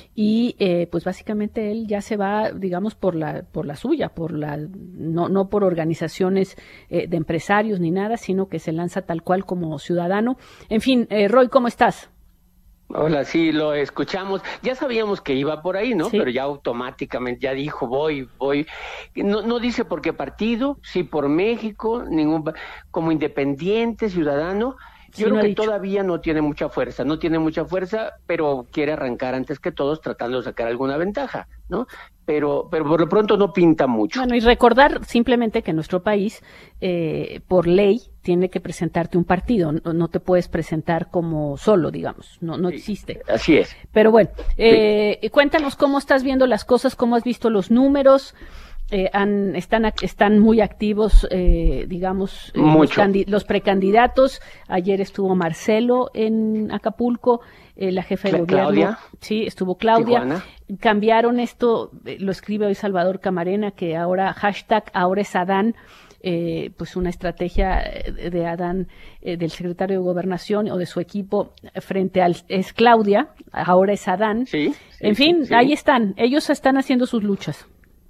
Speaker 4: y eh, pues básicamente él ya se va, digamos, por la por la suya, por la no no por organizaciones eh, de empresarios ni nada, sino que se lanza tal cual como ciudadano. En fin, eh, Roy, ¿cómo estás?
Speaker 17: Hola, sí, lo escuchamos. Ya sabíamos que iba por ahí, ¿no?
Speaker 4: Sí.
Speaker 17: Pero ya automáticamente ya dijo, voy, voy. No, no dice por qué partido, sí por México, ningún como independiente, ciudadano. Yo
Speaker 4: Sí,
Speaker 17: creo
Speaker 4: no ha
Speaker 17: que
Speaker 4: dicho.
Speaker 17: todavía no tiene mucha fuerza, no tiene mucha fuerza, pero quiere arrancar antes que todos tratando de sacar alguna ventaja, ¿no? Pero, pero por lo pronto no pinta mucho.
Speaker 4: Bueno, y recordar simplemente que en nuestro país, eh, por ley, tiene que presentarte un partido, no, no te puedes presentar como solo, digamos, no, no existe.
Speaker 17: Así es.
Speaker 4: Pero bueno, eh, cuéntanos cómo estás viendo las cosas, cómo has visto los números. Eh, han, están, ac- están muy activos, eh, digamos, eh, los,
Speaker 17: Mucho.
Speaker 4: candi- los precandidatos. Ayer estuvo Marcelo en Acapulco, eh, la jefa de
Speaker 17: Cla-
Speaker 4: gobierno.
Speaker 17: Claudia.
Speaker 4: Sí, estuvo Claudia.
Speaker 17: Tijuana.
Speaker 4: Cambiaron esto, eh, lo escribe hoy Salvador Camarena, que ahora, hashtag, ahora es Adán. Eh, pues una estrategia eh, de Adán, eh, del secretario de Gobernación o de su equipo frente al, es Claudia, ahora es Adán.
Speaker 17: Sí, sí,
Speaker 4: en fin,
Speaker 17: sí, sí.
Speaker 4: ahí están, ellos están haciendo sus luchas.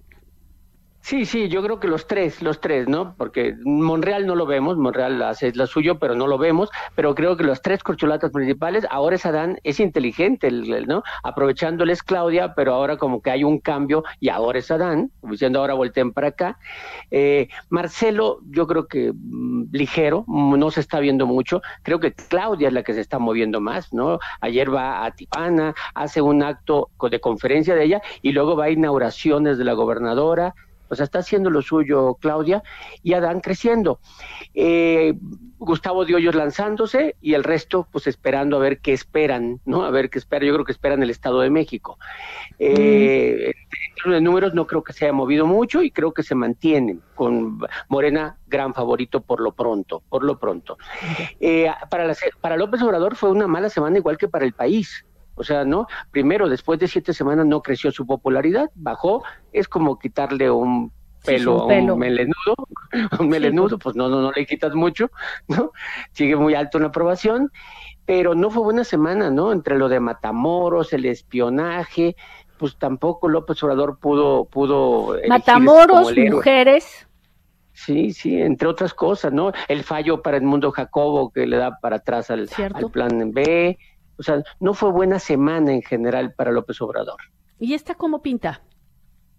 Speaker 17: Sí, sí, yo creo que los tres, los tres, ¿no? Porque Monreal no lo vemos, Monreal hace lo suyo, pero no lo vemos, pero creo que los tres corcholatas principales, ahora es Adán, es inteligente, el- el, ¿no? Aprovechándoles es Claudia, pero ahora como que hay un cambio y ahora es Adán, como diciendo ahora volteen para acá. Eh, Marcelo, yo creo que mm, ligero, mm, no se está viendo mucho, creo que Claudia es la que se está moviendo más, ¿no? Ayer va a Tijuana, hace un acto co- de conferencia de ella y luego va a inauguraciones de la gobernadora. O sea, está haciendo lo suyo Claudia y Adán creciendo. Eh, Gustavo de Hoyos lanzándose y el resto pues esperando a ver qué esperan, ¿no? A ver qué esperan. Yo creo que esperan el Estado de México. Eh, En términos de números no creo que se haya movido mucho y creo que se mantienen con Morena gran favorito por lo pronto, por lo pronto. Eh, para, la, para López Obrador fue una mala semana igual que para el país. O sea, ¿no? Primero, después de siete semanas no creció su popularidad, bajó, es como quitarle un pelo,
Speaker 4: Sí, un pelo.
Speaker 17: a un melenudo, a un melenudo, pues no, no, no le quitas mucho, ¿no? Sigue muy alto en la aprobación, pero no fue buena semana, ¿no? Entre lo de Matamoros, el espionaje, pues tampoco López Obrador pudo, pudo erigirse como
Speaker 4: Matamoros,
Speaker 17: el héroe.
Speaker 4: mujeres.
Speaker 17: Sí, sí, entre otras cosas, ¿no? El fallo para Edmundo Jacobo que le da para atrás al, al plan B. O sea, no fue buena semana en general para López Obrador.
Speaker 4: ¿Y esta cómo pinta?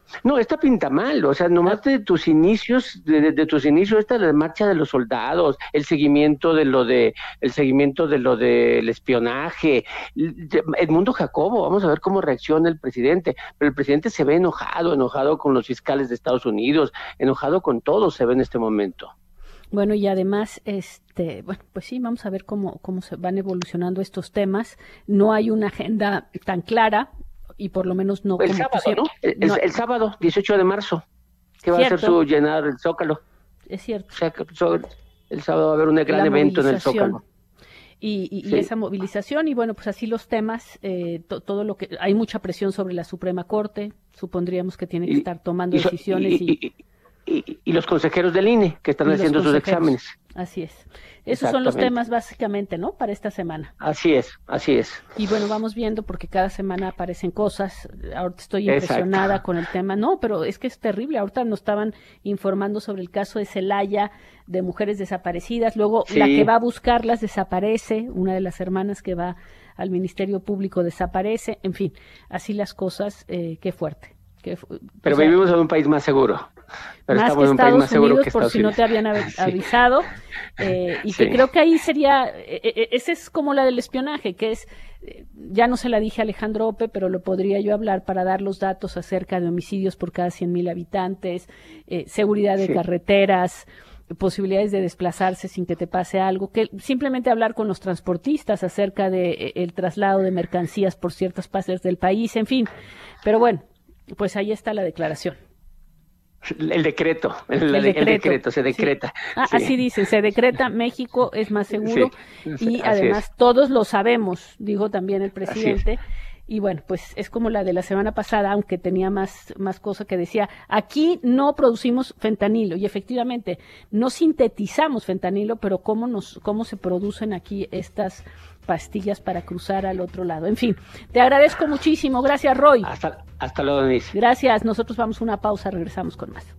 Speaker 17: No, esta pinta mal, o sea, nomás de tus inicios, de, de, de tus inicios, esta es la marcha de los soldados, el seguimiento de lo de, el seguimiento de lo del espionaje, Edmundo Jacobo, vamos a ver cómo reacciona el presidente, pero el presidente se ve enojado, enojado con los fiscales de Estados Unidos, enojado con todos se ve en este momento.
Speaker 4: Bueno, y además, este, bueno, pues sí, vamos a ver cómo, cómo se van evolucionando estos temas. No hay una agenda tan clara, y por lo menos no...
Speaker 17: El
Speaker 4: como
Speaker 17: sábado,
Speaker 4: pusieron,
Speaker 17: ¿no? El,
Speaker 4: no.
Speaker 17: el sábado, dieciocho de marzo, que va
Speaker 4: Cierto.
Speaker 17: a ser su llenar el Zócalo.
Speaker 4: Es cierto.
Speaker 17: O sea, que el sábado va a haber un gran
Speaker 4: La
Speaker 17: evento en el Zócalo.
Speaker 4: Y, y,
Speaker 17: Sí.
Speaker 4: y esa movilización, y bueno, pues así los temas, eh, to, todo lo que... Hay mucha presión sobre la Suprema Corte, supondríamos que tiene que
Speaker 17: Y-
Speaker 4: estar tomando
Speaker 17: y so-
Speaker 4: decisiones y...
Speaker 17: y- y- y, y los consejeros del I N E que están
Speaker 4: y los
Speaker 17: haciendo sus
Speaker 4: consejeros.
Speaker 17: exámenes.
Speaker 4: Así es. Esos son los
Speaker 17: Exactamente.
Speaker 4: temas básicamente, ¿no? Para esta semana.
Speaker 17: Así es, así es.
Speaker 4: Y bueno, vamos viendo porque cada semana aparecen cosas. Ahorita estoy
Speaker 17: Exacto.
Speaker 4: impresionada con el tema. No, pero es que es terrible. Ahorita nos estaban informando sobre el caso de Celaya, de mujeres desaparecidas. Luego
Speaker 17: Sí.
Speaker 4: la que va a buscarlas desaparece. Una de las hermanas que va al Ministerio Público desaparece. En fin, así las cosas. Eh, qué fuerte. Qué fu-
Speaker 17: Pero
Speaker 4: o sea,
Speaker 17: vivimos en un país más seguro. Pero
Speaker 4: más
Speaker 17: estamos
Speaker 4: que
Speaker 17: en un país
Speaker 4: Estados
Speaker 17: más seguro
Speaker 4: Unidos,
Speaker 17: que
Speaker 4: por
Speaker 17: Estados
Speaker 4: si no
Speaker 17: Unidos.
Speaker 4: te habían av-
Speaker 17: Sí.
Speaker 4: avisado, eh, y
Speaker 17: Sí.
Speaker 4: que creo que ahí sería, eh, eh, esa es como la del espionaje, que es, eh, ya no se la dije a Alejandro Ope, pero lo podría yo hablar para dar los datos acerca de homicidios por cada cien mil habitantes, eh, seguridad de
Speaker 17: Sí.
Speaker 4: carreteras, posibilidades de desplazarse sin que te pase algo, que simplemente hablar con los transportistas acerca de eh, el traslado de mercancías por ciertas partes del país, en fin, pero bueno, pues ahí está la declaración.
Speaker 17: El decreto, el,
Speaker 4: El
Speaker 17: el decreto,
Speaker 4: decreto,
Speaker 17: se
Speaker 4: sí.
Speaker 17: decreta.
Speaker 4: Ah,
Speaker 17: Sí.
Speaker 4: así dice, se decreta, México es más seguro
Speaker 17: Sí, sí,
Speaker 4: y
Speaker 17: así
Speaker 4: además
Speaker 17: es.
Speaker 4: todos lo sabemos, dijo también el
Speaker 17: Así
Speaker 4: presidente. Y bueno, pues es como la de la semana pasada, aunque tenía más, más cosa que decía, aquí no producimos fentanilo y efectivamente no sintetizamos fentanilo, pero cómo nos, cómo se producen aquí estas pastillas para cruzar al otro lado. En fin, te agradezco muchísimo. Gracias, Roy.
Speaker 17: Hasta, hasta luego, Denise.
Speaker 4: Gracias. Nosotros vamos a una pausa, regresamos con más.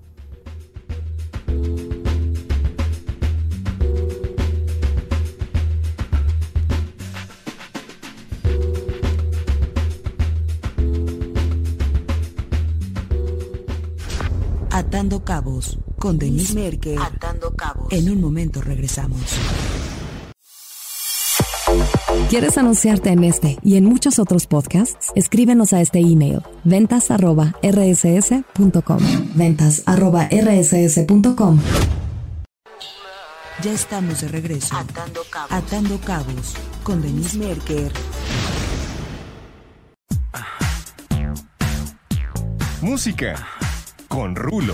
Speaker 3: Atando Cabos con Denise Merker. Atando Cabos. En un momento regresamos.
Speaker 7: ¿Quieres anunciarte en este y en muchos otros podcasts? Escríbenos a este email, ventas arroba r s s punto com. ventas arroba r s s punto com.
Speaker 3: Ya estamos de regreso. Atando Cabos. Atando Cabos con Denise Merker.
Speaker 18: Música con Rulo.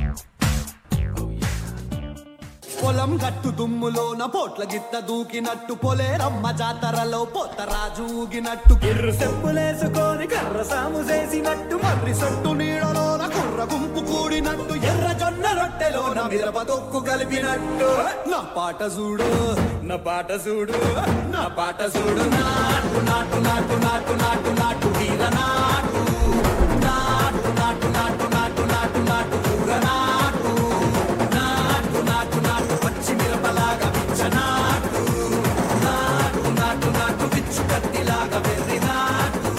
Speaker 19: పొలం గట్టు దుమ్ములోన పోట్ల గిత్త దూకినట్టు పొలేరమ్మ జాతరలో పోతరాజు ఊగినట్టు కిర్ర చెప్పులేసుకొని కర్ర సాము చేసినట్టు మర్రి సొట్టు నీడలోన కుర్ర గుంపు కూడినట్టు ఎర్ర జొన్న రొట్టెలోన మిరప తొక్కు కలిపినట్టు నా పాట చూడు నా పాట చూడు నా పాట చూడు నాటు నాటు నాటు నాటు నాటు నాటు వీర నాటు నాటు నాటు నాటు నాటు నాటు నాటు ఊర నాటు నాటు నాటు నాటు పచ్చి మిరపలాగా పిచ్చ నాటు నాటు నాటు నాటు పిచ్చు కత్తిలాగా వెర్రి నాటు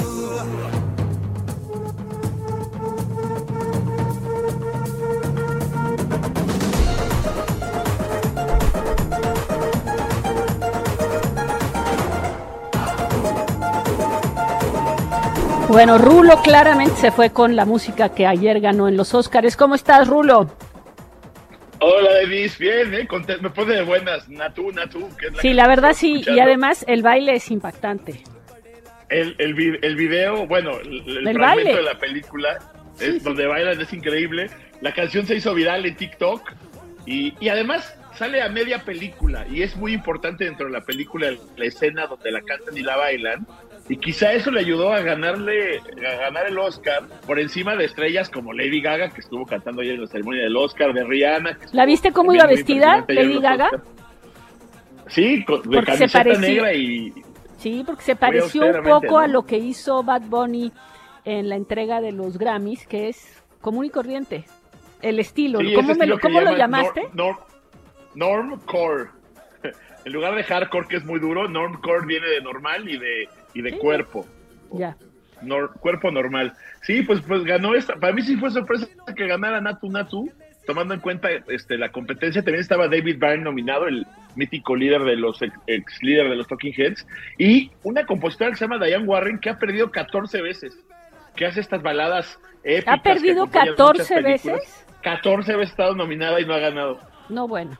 Speaker 4: Bueno, Rulo claramente se fue con la música que ayer ganó en los Óscares. ¿Cómo estás, Rulo?
Speaker 20: Hola, Denise, bien, ¿eh? Content- me pone de buenas, Natu, Natu. Que es la
Speaker 4: Sí,
Speaker 20: que
Speaker 4: la verdad
Speaker 20: estoy
Speaker 4: sí, y
Speaker 20: escuchando.
Speaker 4: además el baile es impactante.
Speaker 20: El, el, vi- el video, bueno, el, el
Speaker 4: El
Speaker 20: fragmento
Speaker 4: baile.
Speaker 20: de la película, es donde bailan, es increíble. La canción se hizo viral en TikTok y, y además sale a media película y es muy importante dentro de la película la escena donde la cantan y la bailan. Y quizá eso le ayudó a ganarle, a ganar el Oscar por encima de estrellas como Lady Gaga, que estuvo cantando ayer en la ceremonia del Oscar, de Rihanna. que
Speaker 4: ¿La viste cómo
Speaker 20: también
Speaker 4: iba
Speaker 20: muy
Speaker 4: vestida,
Speaker 20: impresionante ayer en
Speaker 4: Lady
Speaker 20: los
Speaker 4: Gaga?
Speaker 20: Oscar. Sí, con, de
Speaker 4: Porque se
Speaker 20: camiseta
Speaker 4: parecía-
Speaker 20: negra y...
Speaker 4: Sí, porque se pareció un
Speaker 20: austeramente,
Speaker 4: poco
Speaker 20: ¿no?
Speaker 4: a lo que hizo Bad Bunny en la entrega de los Grammys, que es común y corriente. El estilo,
Speaker 20: Sí,
Speaker 4: ¿cómo,
Speaker 20: ese
Speaker 4: me lo,
Speaker 20: estilo que
Speaker 4: ¿cómo lo
Speaker 20: llaman
Speaker 4: llamaste?
Speaker 20: nor- nor- normcore. En lugar de hardcore, que es muy duro, normcore viene de normal y de, y de cuerpo.
Speaker 4: Ya.
Speaker 20: nor, cuerpo normal. Sí, pues, pues ganó esta. Para mí sí fue sorpresa que ganara Naatu Naatu, tomando en cuenta este, la competencia. También estaba David Byrne nominado, el mítico líder de los ex, ex líder de los Talking Heads, y una compositora que se llama Diane Warren, que ha perdido catorce veces, que hace estas baladas épicas.
Speaker 4: ¿Ha perdido catorce veces?
Speaker 20: catorce veces ha estado nominada y no ha ganado.
Speaker 4: No, bueno.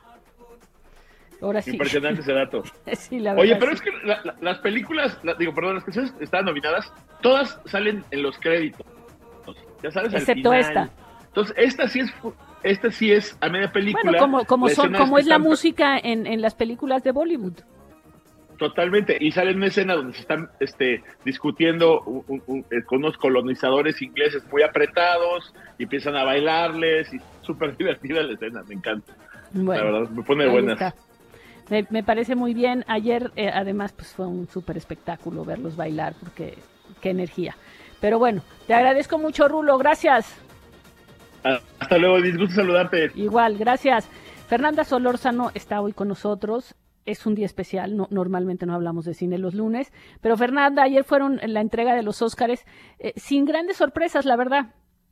Speaker 4: Ahora sí.
Speaker 20: Impresionante ese dato.
Speaker 4: Sí, la
Speaker 20: Oye,
Speaker 4: verdad,
Speaker 20: pero
Speaker 4: sí.
Speaker 20: es que la, la, las películas, la, digo, perdón, las canciones que estaban nominadas, todas salen en los créditos. Ya sabes,
Speaker 4: excepto
Speaker 20: al final.
Speaker 4: esta.
Speaker 20: Entonces, esta sí es, esta sí es a media película.
Speaker 4: Bueno, como, como, son, como es la
Speaker 20: están,
Speaker 4: música en, en las películas de Bollywood.
Speaker 20: Totalmente, y sale una escena donde se están este, discutiendo un, un, un, con unos colonizadores ingleses muy apretados, y empiezan a bailarles, y súper divertida la escena, me encanta.
Speaker 4: Bueno,
Speaker 20: la verdad, me pone de buenas.
Speaker 4: Me, me parece muy bien. Ayer, eh, además, pues fue un súper espectáculo verlos bailar, porque qué energía. Pero bueno, te agradezco mucho, Rulo, gracias.
Speaker 20: Hasta luego, disgusto saludarte.
Speaker 4: Igual, gracias. Fernanda Solórzano está hoy con nosotros. Es un día especial, no, normalmente no hablamos de cine los lunes, pero Fernanda, ayer fueron en la entrega de los Óscares, eh, sin grandes sorpresas, la verdad.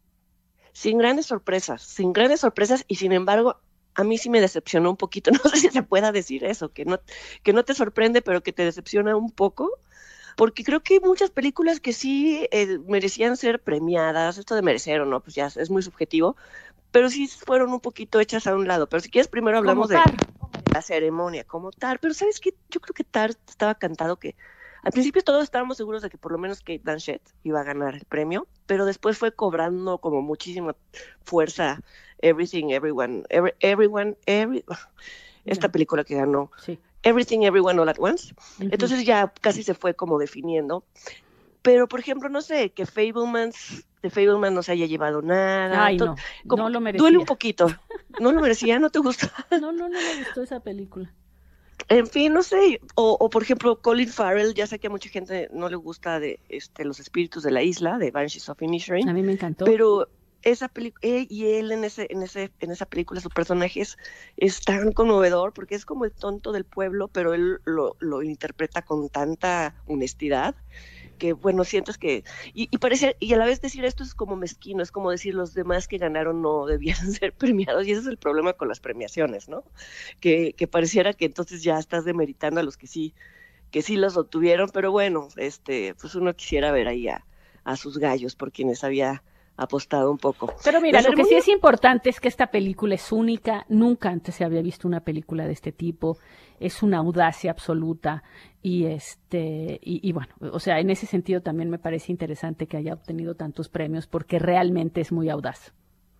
Speaker 21: Sin grandes sorpresas, sin grandes sorpresas, y sin embargo, a mí sí me decepcionó un poquito, no sé si se pueda decir eso, que no, que no te sorprende, pero que te decepciona un poco, porque creo que hay muchas películas que sí eh, merecían ser premiadas, esto de merecer o no, pues ya es muy subjetivo, pero sí fueron un poquito hechas a un lado. Pero si quieres, primero hablamos de la ceremonia como tal. Pero ¿sabes qué? Yo creo que Tar estaba cantado que al principio todos estábamos seguros de que por lo menos Cate Blanchett iba a ganar el premio, pero después fue cobrando como muchísima fuerza Everything, Everyone, every, Everyone, every, esta yeah. película que ganó.
Speaker 4: Sí.
Speaker 21: Everything, Everyone, All at Once. Uh-huh. Entonces ya casi se fue como definiendo. Pero, por ejemplo, no sé, que Fabelmans, de Fabelmans no se haya llevado nada.
Speaker 4: Ay, no, no lo merecía.
Speaker 21: Duele un poquito. ¿No lo merecía? ¿No te gustó?
Speaker 4: No, no, no me gustó esa película.
Speaker 21: En fin, no sé. O, o, por ejemplo, Colin Farrell, ya sé que a mucha gente no le gusta de este Los Espíritus de la Isla, de Banshees of Inisherin.
Speaker 4: A mí me encantó.
Speaker 21: Pero esa película, él y él en ese, en ese, en esa película, su personaje es, es tan conmovedor, porque es como el tonto del pueblo, pero él lo, lo interpreta con tanta honestidad, que bueno, sientes que, y, y parece, y a la vez decir esto es como mezquino, es como decir los demás que ganaron no debían ser premiados, y ese es el problema con las premiaciones, ¿no? Que, que pareciera que entonces ya estás demeritando a los que sí, que sí los obtuvieron, pero bueno, este, pues uno quisiera ver ahí a, a sus gallos por quienes había apostado un poco.
Speaker 4: Pero mira, lo que sí es importante es que esta película es única, nunca antes se había visto una película de este tipo, es una audacia absoluta y este y, y bueno, o sea, en ese sentido también me parece interesante que haya obtenido tantos premios porque realmente es muy audaz.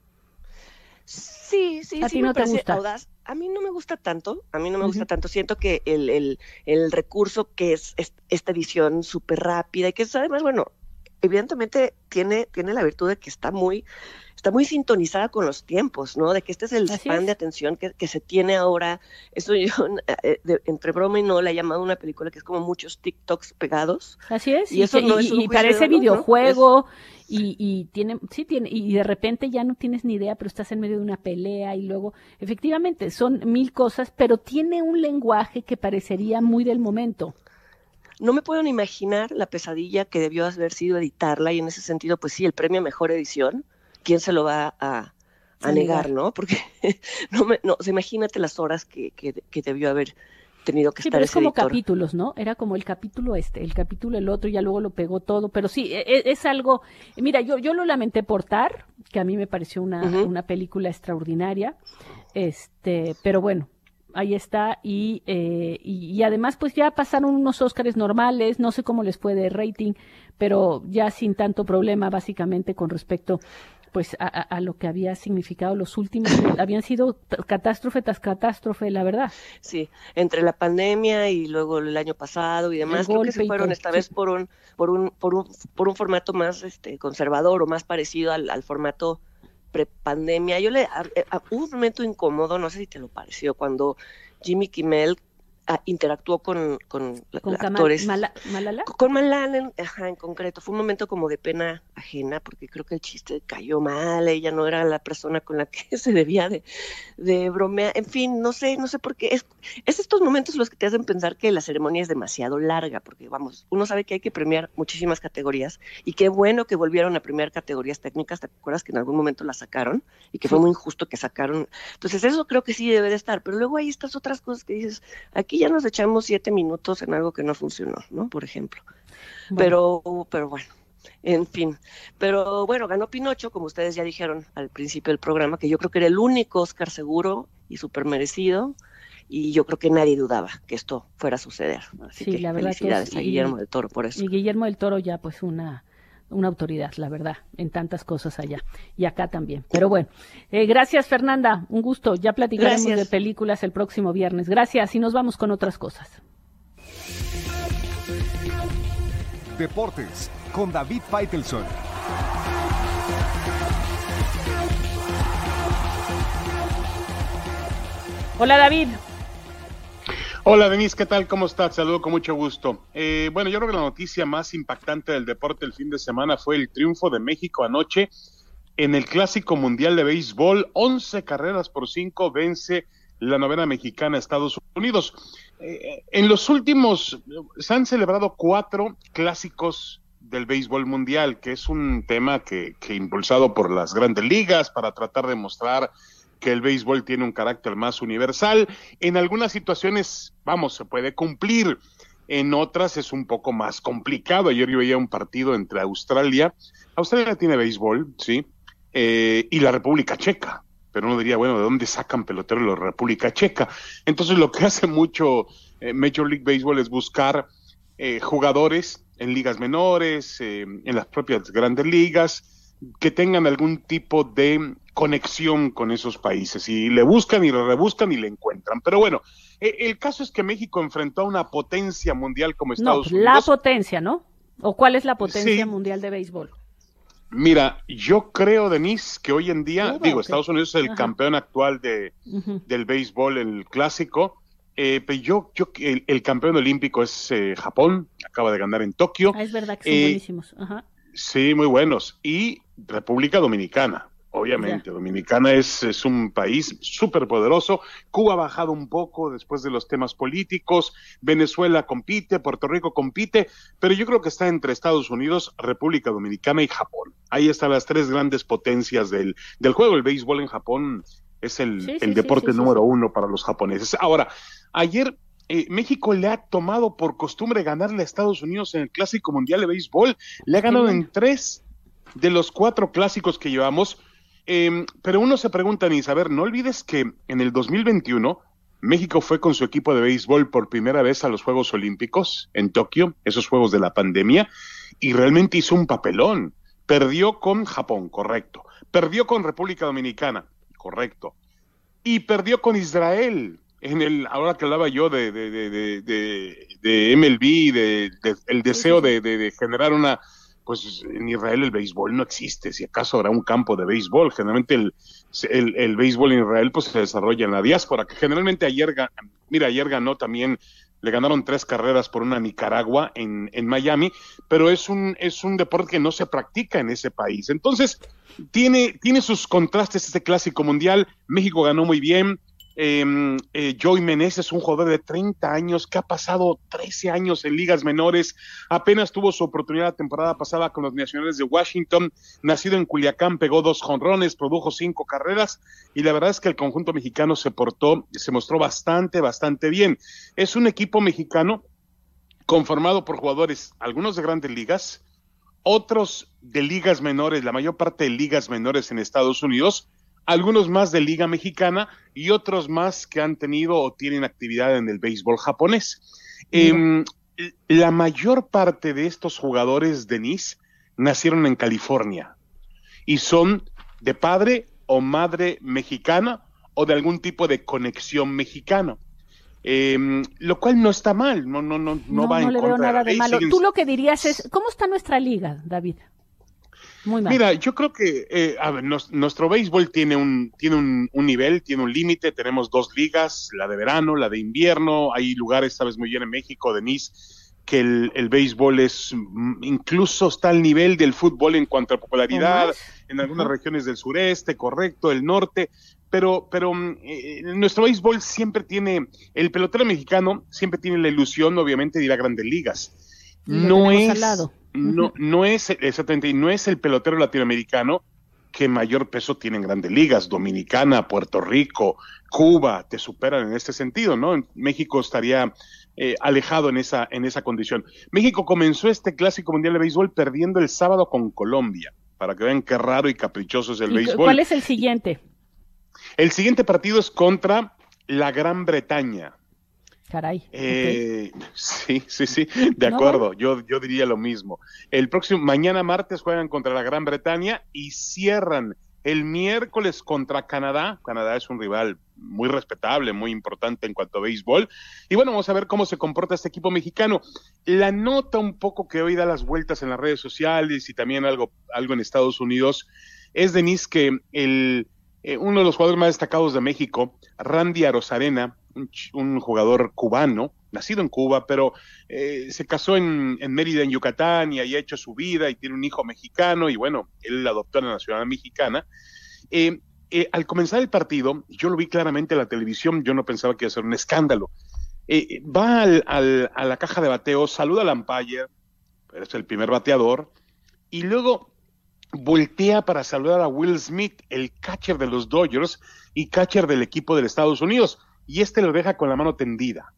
Speaker 21: Sí, sí,
Speaker 4: ¿A
Speaker 21: sí
Speaker 4: ti
Speaker 21: me
Speaker 4: no te
Speaker 21: parece
Speaker 4: gusta?
Speaker 21: audaz. A mí no me gusta tanto, a mí no me
Speaker 4: Uh-huh.
Speaker 21: gusta tanto. Siento que el, el, el recurso que es, es esta edición súper rápida y que es además, bueno, evidentemente tiene, tiene la virtud de que está muy, está muy sintonizada con los tiempos, ¿no? De que este es el
Speaker 4: Así
Speaker 21: span
Speaker 4: es.
Speaker 21: de atención que, que se tiene ahora. Eso yo, eh, de- entre broma y no, le he llamado una película que es como muchos TikToks pegados.
Speaker 4: Así es,
Speaker 21: Y
Speaker 4: y,
Speaker 21: eso
Speaker 4: que-
Speaker 21: no
Speaker 4: y-
Speaker 21: es un
Speaker 4: y
Speaker 21: juicio
Speaker 4: parece
Speaker 21: de valor, ¿no?
Speaker 4: videojuego y, y tiene, sí tiene, y de repente ya no tienes ni idea, pero estás en medio de una pelea y luego, efectivamente, son mil cosas, pero tiene un lenguaje que parecería muy del momento.
Speaker 21: No me puedo ni imaginar la pesadilla que debió haber sido editarla, y en ese sentido, pues sí, el premio a mejor edición, ¿quién se lo va a, a
Speaker 4: A
Speaker 21: negar,
Speaker 4: negar.
Speaker 21: no? Porque no, me, no, o sea, imagínate las horas que, que, que debió haber tenido que
Speaker 4: Sí,
Speaker 21: estar
Speaker 4: pero es
Speaker 21: ese
Speaker 4: como
Speaker 21: editor.
Speaker 4: capítulos, ¿no? Era como el capítulo este, el capítulo el otro, y ya luego lo pegó todo, pero sí, e- e- es, algo, mira, yo, yo lo lamenté por Tar, que a mí me pareció una,
Speaker 21: Ujú.
Speaker 4: una película extraordinaria, este, pero bueno, ahí está, y, eh, y, y además pues ya pasaron unos Óscares normales, no sé cómo les fue de rating, pero ya sin tanto problema básicamente con respecto pues a, a- a lo que había significado los últimos, habían sido t- catástrofe tras catástrofe, la verdad.
Speaker 21: Sí, entre la pandemia y luego el año pasado y demás, creo que
Speaker 4: golpe
Speaker 21: se
Speaker 4: y
Speaker 21: fueron
Speaker 4: todo,
Speaker 21: esta
Speaker 4: sí.
Speaker 21: vez por un, por un, por un, por un formato más este conservador o más parecido al, al formato prepandemia. Yo le a- a- hubo un momento incómodo, no sé si te lo pareció, cuando Jimmy Kimmel ah, interactuó con, con,
Speaker 4: ¿Con
Speaker 21: actores.
Speaker 4: Mala, Malala?
Speaker 21: Con Malala, en, ajá, en concreto. Fue un momento como de pena ajena, porque creo que el chiste cayó mal, ella no era la persona con la que se debía de, de bromear. En fin, no sé, no sé por qué. Es, es estos momentos los que te hacen pensar que la ceremonia es demasiado larga, porque vamos, uno sabe que hay que premiar muchísimas categorías, y qué bueno que volvieron a premiar categorías técnicas. ¿Te acuerdas que en algún momento las sacaron? Y que fue muy injusto que sacaron. Entonces eso creo que sí debe de estar, pero luego hay estas otras cosas que dices, aquí ya nos echamos siete minutos en algo que no funcionó, ¿no? Por ejemplo. Bueno. Pero, pero bueno, en fin. Pero bueno, ganó Pinocho, como ustedes ya dijeron al principio del programa, que yo creo que era el único Oscar seguro y súper merecido, y yo creo que nadie dudaba que esto fuera a suceder. Así
Speaker 4: sí,
Speaker 21: que
Speaker 4: la verdad
Speaker 21: felicidades
Speaker 4: que es,
Speaker 21: a Guillermo del Toro por eso.
Speaker 4: Y Guillermo del Toro ya pues una... una autoridad, la verdad, en tantas cosas allá y acá también. Pero bueno, eh, gracias Fernanda, un gusto, ya platicaremos gracias. de películas el próximo viernes. Gracias y nos vamos con otras cosas.
Speaker 18: Deportes con David Faitelson.
Speaker 4: Hola David.
Speaker 1: Hola Denise, ¿qué tal? ¿Cómo estás? Saludo con mucho gusto. Eh, bueno, yo creo que la noticia más impactante del deporte el fin de semana fue el triunfo de México anoche en el Clásico Mundial de Béisbol. once carreras por cinco vence la novena mexicana Estados Unidos. Eh, en los últimos, se han celebrado cuatro clásicos del béisbol mundial, que es un tema que, que impulsado por las grandes ligas para tratar de mostrar que el béisbol tiene un carácter más universal. En algunas situaciones, vamos, se puede cumplir, en otras es un poco más complicado. Ayer yo veía un partido entre Australia, Australia tiene béisbol, sí, eh, y la República Checa, pero uno diría, bueno, ¿de dónde sacan peloteros la República Checa? Entonces lo que hace mucho eh, Major League Baseball es buscar eh, jugadores en ligas menores, eh, en las propias grandes ligas, que tengan algún tipo de conexión con esos países, y le buscan y le rebuscan y le encuentran. Pero bueno, eh, el caso es que México enfrentó a una potencia mundial como Estados
Speaker 4: no,
Speaker 1: Unidos.
Speaker 4: La potencia, ¿no? ¿O cuál es la potencia
Speaker 1: sí.
Speaker 4: mundial de béisbol?
Speaker 1: Mira, yo creo, Denise, que hoy en día,
Speaker 4: Uh,
Speaker 1: digo,
Speaker 4: okay.
Speaker 1: Estados Unidos es el Ajá. campeón actual de uh-huh. del béisbol, el clásico, eh, pero yo, yo el, el campeón olímpico es eh, Japón, acaba de ganar en Tokio.
Speaker 4: Ah, es verdad que son
Speaker 1: eh,
Speaker 4: buenísimos. Ajá.
Speaker 1: Sí, muy buenos. Y República Dominicana. Obviamente, yeah. Dominicana es, es un país súper poderoso. Cuba ha bajado un poco después de los temas políticos. Venezuela compite, Puerto Rico compite, pero yo creo que está entre Estados Unidos, República Dominicana y Japón. Ahí están las tres grandes potencias del, del juego. El béisbol en Japón es el,
Speaker 4: sí,
Speaker 1: el
Speaker 4: sí,
Speaker 1: deporte
Speaker 4: sí, sí,
Speaker 1: número
Speaker 4: sí.
Speaker 1: uno para los japoneses. Ahora, ayer eh, México le ha tomado por costumbre ganarle a Estados Unidos en el Clásico Mundial de Béisbol. Le ha ganado en tres de los cuatro clásicos que llevamos. Eh, pero uno se pregunta, ni saber, no olvides que en el dos mil veintiuno México fue con su equipo de béisbol por primera vez a los Juegos Olímpicos en Tokio, esos Juegos de la pandemia, y realmente hizo un papelón. Perdió con Japón, correcto. Perdió con República Dominicana, correcto. Y perdió con Israel. En el, ahora que hablaba yo de, de, de, de, de, de M L B, de, de, el deseo de, de, de generar una... Pues en Israel el béisbol no existe, si acaso habrá un campo de béisbol. Generalmente el, el, el béisbol en Israel pues se desarrolla en la diáspora, que generalmente ayer, mira, ayer ganó también, le ganaron tres carreras por una Nicaragua en, en Miami, pero es un, es un deporte que no se practica en ese país. Entonces, tiene, tiene sus contrastes este Clásico Mundial. México ganó muy bien. Eh, eh, Joey Meneses es un jugador de treinta años que ha pasado trece años en ligas menores, apenas tuvo su oportunidad la temporada pasada con los Nacionales de Washington, nacido en Culiacán, pegó dos jonrones, produjo cinco carreras, y la verdad es que el conjunto mexicano se portó, se mostró bastante, bastante bien. Es un equipo mexicano conformado por jugadores, algunos de grandes ligas, otros de ligas menores, la mayor parte de ligas menores en Estados Unidos, algunos más de Liga Mexicana y otros más que han tenido o tienen actividad en el béisbol japonés. Eh, la mayor parte de estos jugadores, Denise, nacieron en California y son de padre o madre mexicana o de algún tipo de conexión mexicana. Eh, lo cual no está mal, no, no, no, no, no va
Speaker 4: no
Speaker 1: en
Speaker 4: le
Speaker 1: contra
Speaker 4: veo nada
Speaker 1: de,
Speaker 4: de malo.
Speaker 1: siguen...
Speaker 4: Tú lo que dirías es, ¿cómo está nuestra liga, David? Muy mal.
Speaker 1: Mira, yo creo que eh, a ver, nos, nuestro béisbol tiene un tiene un, un nivel, tiene un límite. Tenemos dos ligas, la de verano, la de invierno. Hay lugares, sabes muy bien en México, Denise, que el, el béisbol es incluso está al nivel del fútbol en cuanto a popularidad, en algunas uh-huh. regiones del sureste, correcto, el norte, pero, pero eh, nuestro béisbol siempre tiene, el pelotero mexicano siempre tiene la ilusión, obviamente, de ir a grandes ligas. No es, uh-huh. no, no es, exactamente, no es el pelotero latinoamericano que mayor peso tiene en grandes ligas. Dominicana, Puerto Rico, Cuba, te superan en este sentido, ¿no? México estaría eh, alejado en esa, en esa condición. México comenzó este Clásico Mundial de Béisbol perdiendo el sábado con Colombia, para que vean qué raro y caprichoso es el béisbol.
Speaker 4: ¿Cuál es el siguiente?
Speaker 1: El siguiente partido es contra la Gran Bretaña.
Speaker 4: Caray.
Speaker 1: Eh, okay. Sí, sí, sí, de acuerdo, no, yo, yo diría lo mismo. El próximo, mañana martes juegan contra la Gran Bretaña y cierran el miércoles contra Canadá. Canadá es un rival muy respetable, muy importante en cuanto a béisbol. Y bueno, vamos a ver cómo se comporta este equipo mexicano. La nota un poco que hoy da las vueltas en las redes sociales y también algo, algo en Estados Unidos es, Denise, que el, eh, uno de los jugadores más destacados de México, Randy Arozarena, Un, un jugador cubano, nacido en Cuba, pero eh, se casó en, en Mérida, en Yucatán, y ahí ha hecho su vida, y tiene un hijo mexicano, y bueno, él adoptó a la nacionalidad mexicana. Eh, eh, al comenzar el partido, yo lo vi claramente en la televisión, yo no pensaba que iba a ser un escándalo. Eh, va al, al, a la caja de bateo, saluda al umpire, es el primer bateador, y luego voltea para saludar a Will Smith, el catcher de los Dodgers y catcher del equipo de Estados Unidos, y este lo deja con la mano tendida.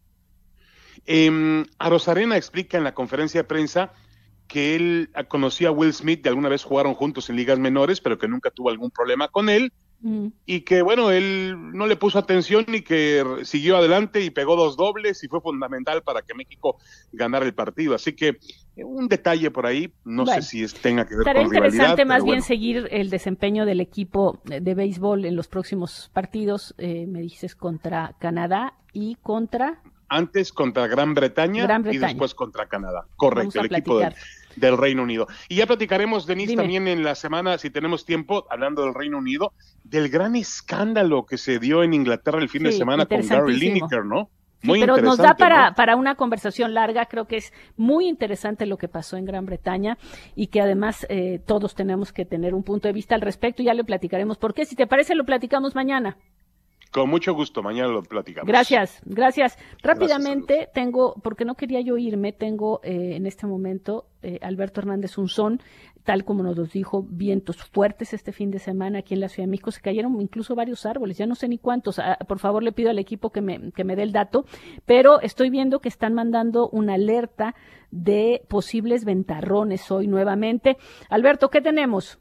Speaker 1: Eh, Arozarena explica en la conferencia de prensa que él conocía a Will Smith, de alguna vez jugaron juntos en ligas menores, pero que nunca tuvo algún problema con él, mm. y que bueno, él no le puso atención y que siguió adelante y pegó dos dobles y fue fundamental para que México ganara el partido. Así que un detalle por ahí, no bueno, sé si es, tenga que ver con rivalidad.
Speaker 4: Estará interesante más bien
Speaker 1: bueno.
Speaker 4: seguir el desempeño del equipo de béisbol en los próximos partidos, eh, me dices, contra Canadá y contra...
Speaker 1: Antes contra Gran Bretaña, Gran Bretaña y después contra Canadá. Correcto, el equipo del, del Reino Unido. Y ya platicaremos, Denise, Dime. también en la semana, si tenemos tiempo, hablando del Reino Unido, del gran escándalo que se dio en Inglaterra el fin
Speaker 4: sí,
Speaker 1: de semana con Gary Lineker, ¿no?
Speaker 4: Muy sí, pero nos da para, ¿no? para una conversación larga. Creo que es muy interesante lo que pasó en Gran Bretaña y que además eh, todos tenemos que tener un punto de vista al respecto y ya le platicaremos por qué. Si te parece, lo platicamos mañana.
Speaker 1: Con mucho gusto, mañana lo platicamos.
Speaker 4: Gracias, gracias. Rápidamente gracias, tengo, porque no quería yo irme, tengo eh, en este momento eh, Alberto Hernández Unzón, tal como nos lo dijo, vientos fuertes este fin de semana aquí en la Ciudad de México, se cayeron incluso varios árboles, ya no sé ni cuántos, ah, por favor le pido al equipo que me, que me dé el dato, pero estoy viendo que están mandando una alerta de posibles ventarrones hoy nuevamente. Alberto, ¿qué tenemos?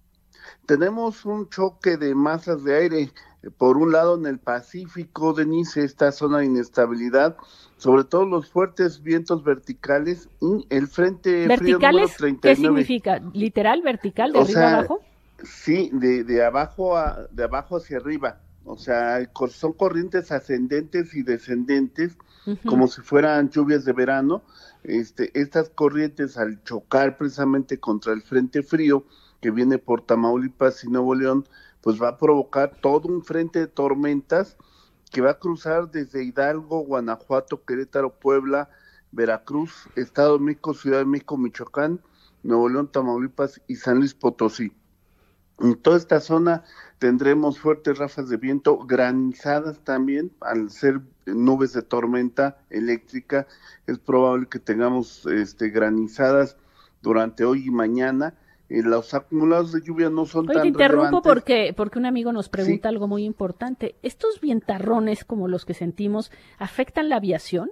Speaker 2: Tenemos un choque de masas de aire. Por un lado, en el Pacífico, Denise, esta zona de inestabilidad, sobre todo los fuertes vientos verticales y el frente frío número treinta y nueve.
Speaker 4: ¿Qué significa? ¿Literal, vertical, de o arriba
Speaker 2: sea,
Speaker 4: abajo?
Speaker 2: Sí, de, de, abajo a, de abajo hacia arriba. O sea, son corrientes ascendentes y descendentes, uh-huh. como si fueran lluvias de verano. Este, estas corrientes, al chocar precisamente contra el frente frío que viene por Tamaulipas y Nuevo León, pues va a provocar todo un frente de tormentas que va a cruzar desde Hidalgo, Guanajuato, Querétaro, Puebla, Veracruz, Estado de México, Ciudad de México, Michoacán, Nuevo León, Tamaulipas y San Luis Potosí. En toda esta zona tendremos fuertes ráfagas de viento, granizadas también, al ser nubes de tormenta eléctrica, es probable que tengamos este, granizadas durante hoy y mañana. Eh, los acumulados de lluvia no son
Speaker 4: Oye,
Speaker 2: tan
Speaker 4: te interrumpo
Speaker 2: relevantes.
Speaker 4: porque porque un amigo nos pregunta
Speaker 2: ¿Sí?
Speaker 4: algo muy importante. ¿Estos vientarrones como los que sentimos afectan la aviación?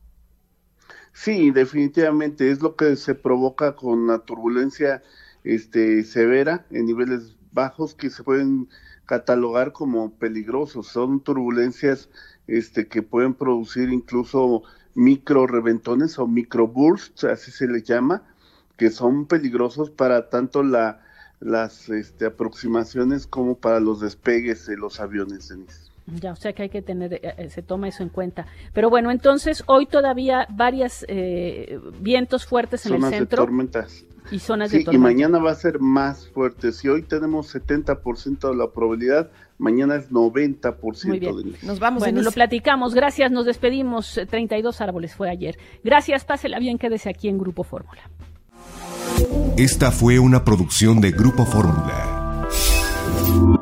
Speaker 2: Sí, definitivamente, es lo que se provoca con la turbulencia este, severa en niveles bajos que se pueden catalogar como peligrosos. Son turbulencias este, que pueden producir incluso micro reventones o micro bursts, así se les llama, que son peligrosos para tanto la, las este, aproximaciones como para los despegues de los aviones, Denise.
Speaker 4: Ya, o sea que hay que tener, eh, se toma eso en cuenta. Pero bueno, entonces hoy todavía varias eh, vientos fuertes en
Speaker 2: Zonas
Speaker 4: el centro.
Speaker 2: de tormentas.
Speaker 4: Y zonas
Speaker 2: sí,
Speaker 4: de tormenta.
Speaker 2: Y mañana va a ser más fuerte. Si hoy tenemos setenta por ciento de la probabilidad, mañana es noventa por ciento.
Speaker 4: Muy bien.
Speaker 2: De
Speaker 5: nos vamos.
Speaker 4: Bueno,
Speaker 5: Denise.
Speaker 4: lo platicamos. Gracias, nos despedimos. treinta y dos árboles fue ayer. Gracias, pásela bien, quédese aquí en Grupo Fórmula.
Speaker 18: Esta fue una producción de Grupo Fórmula.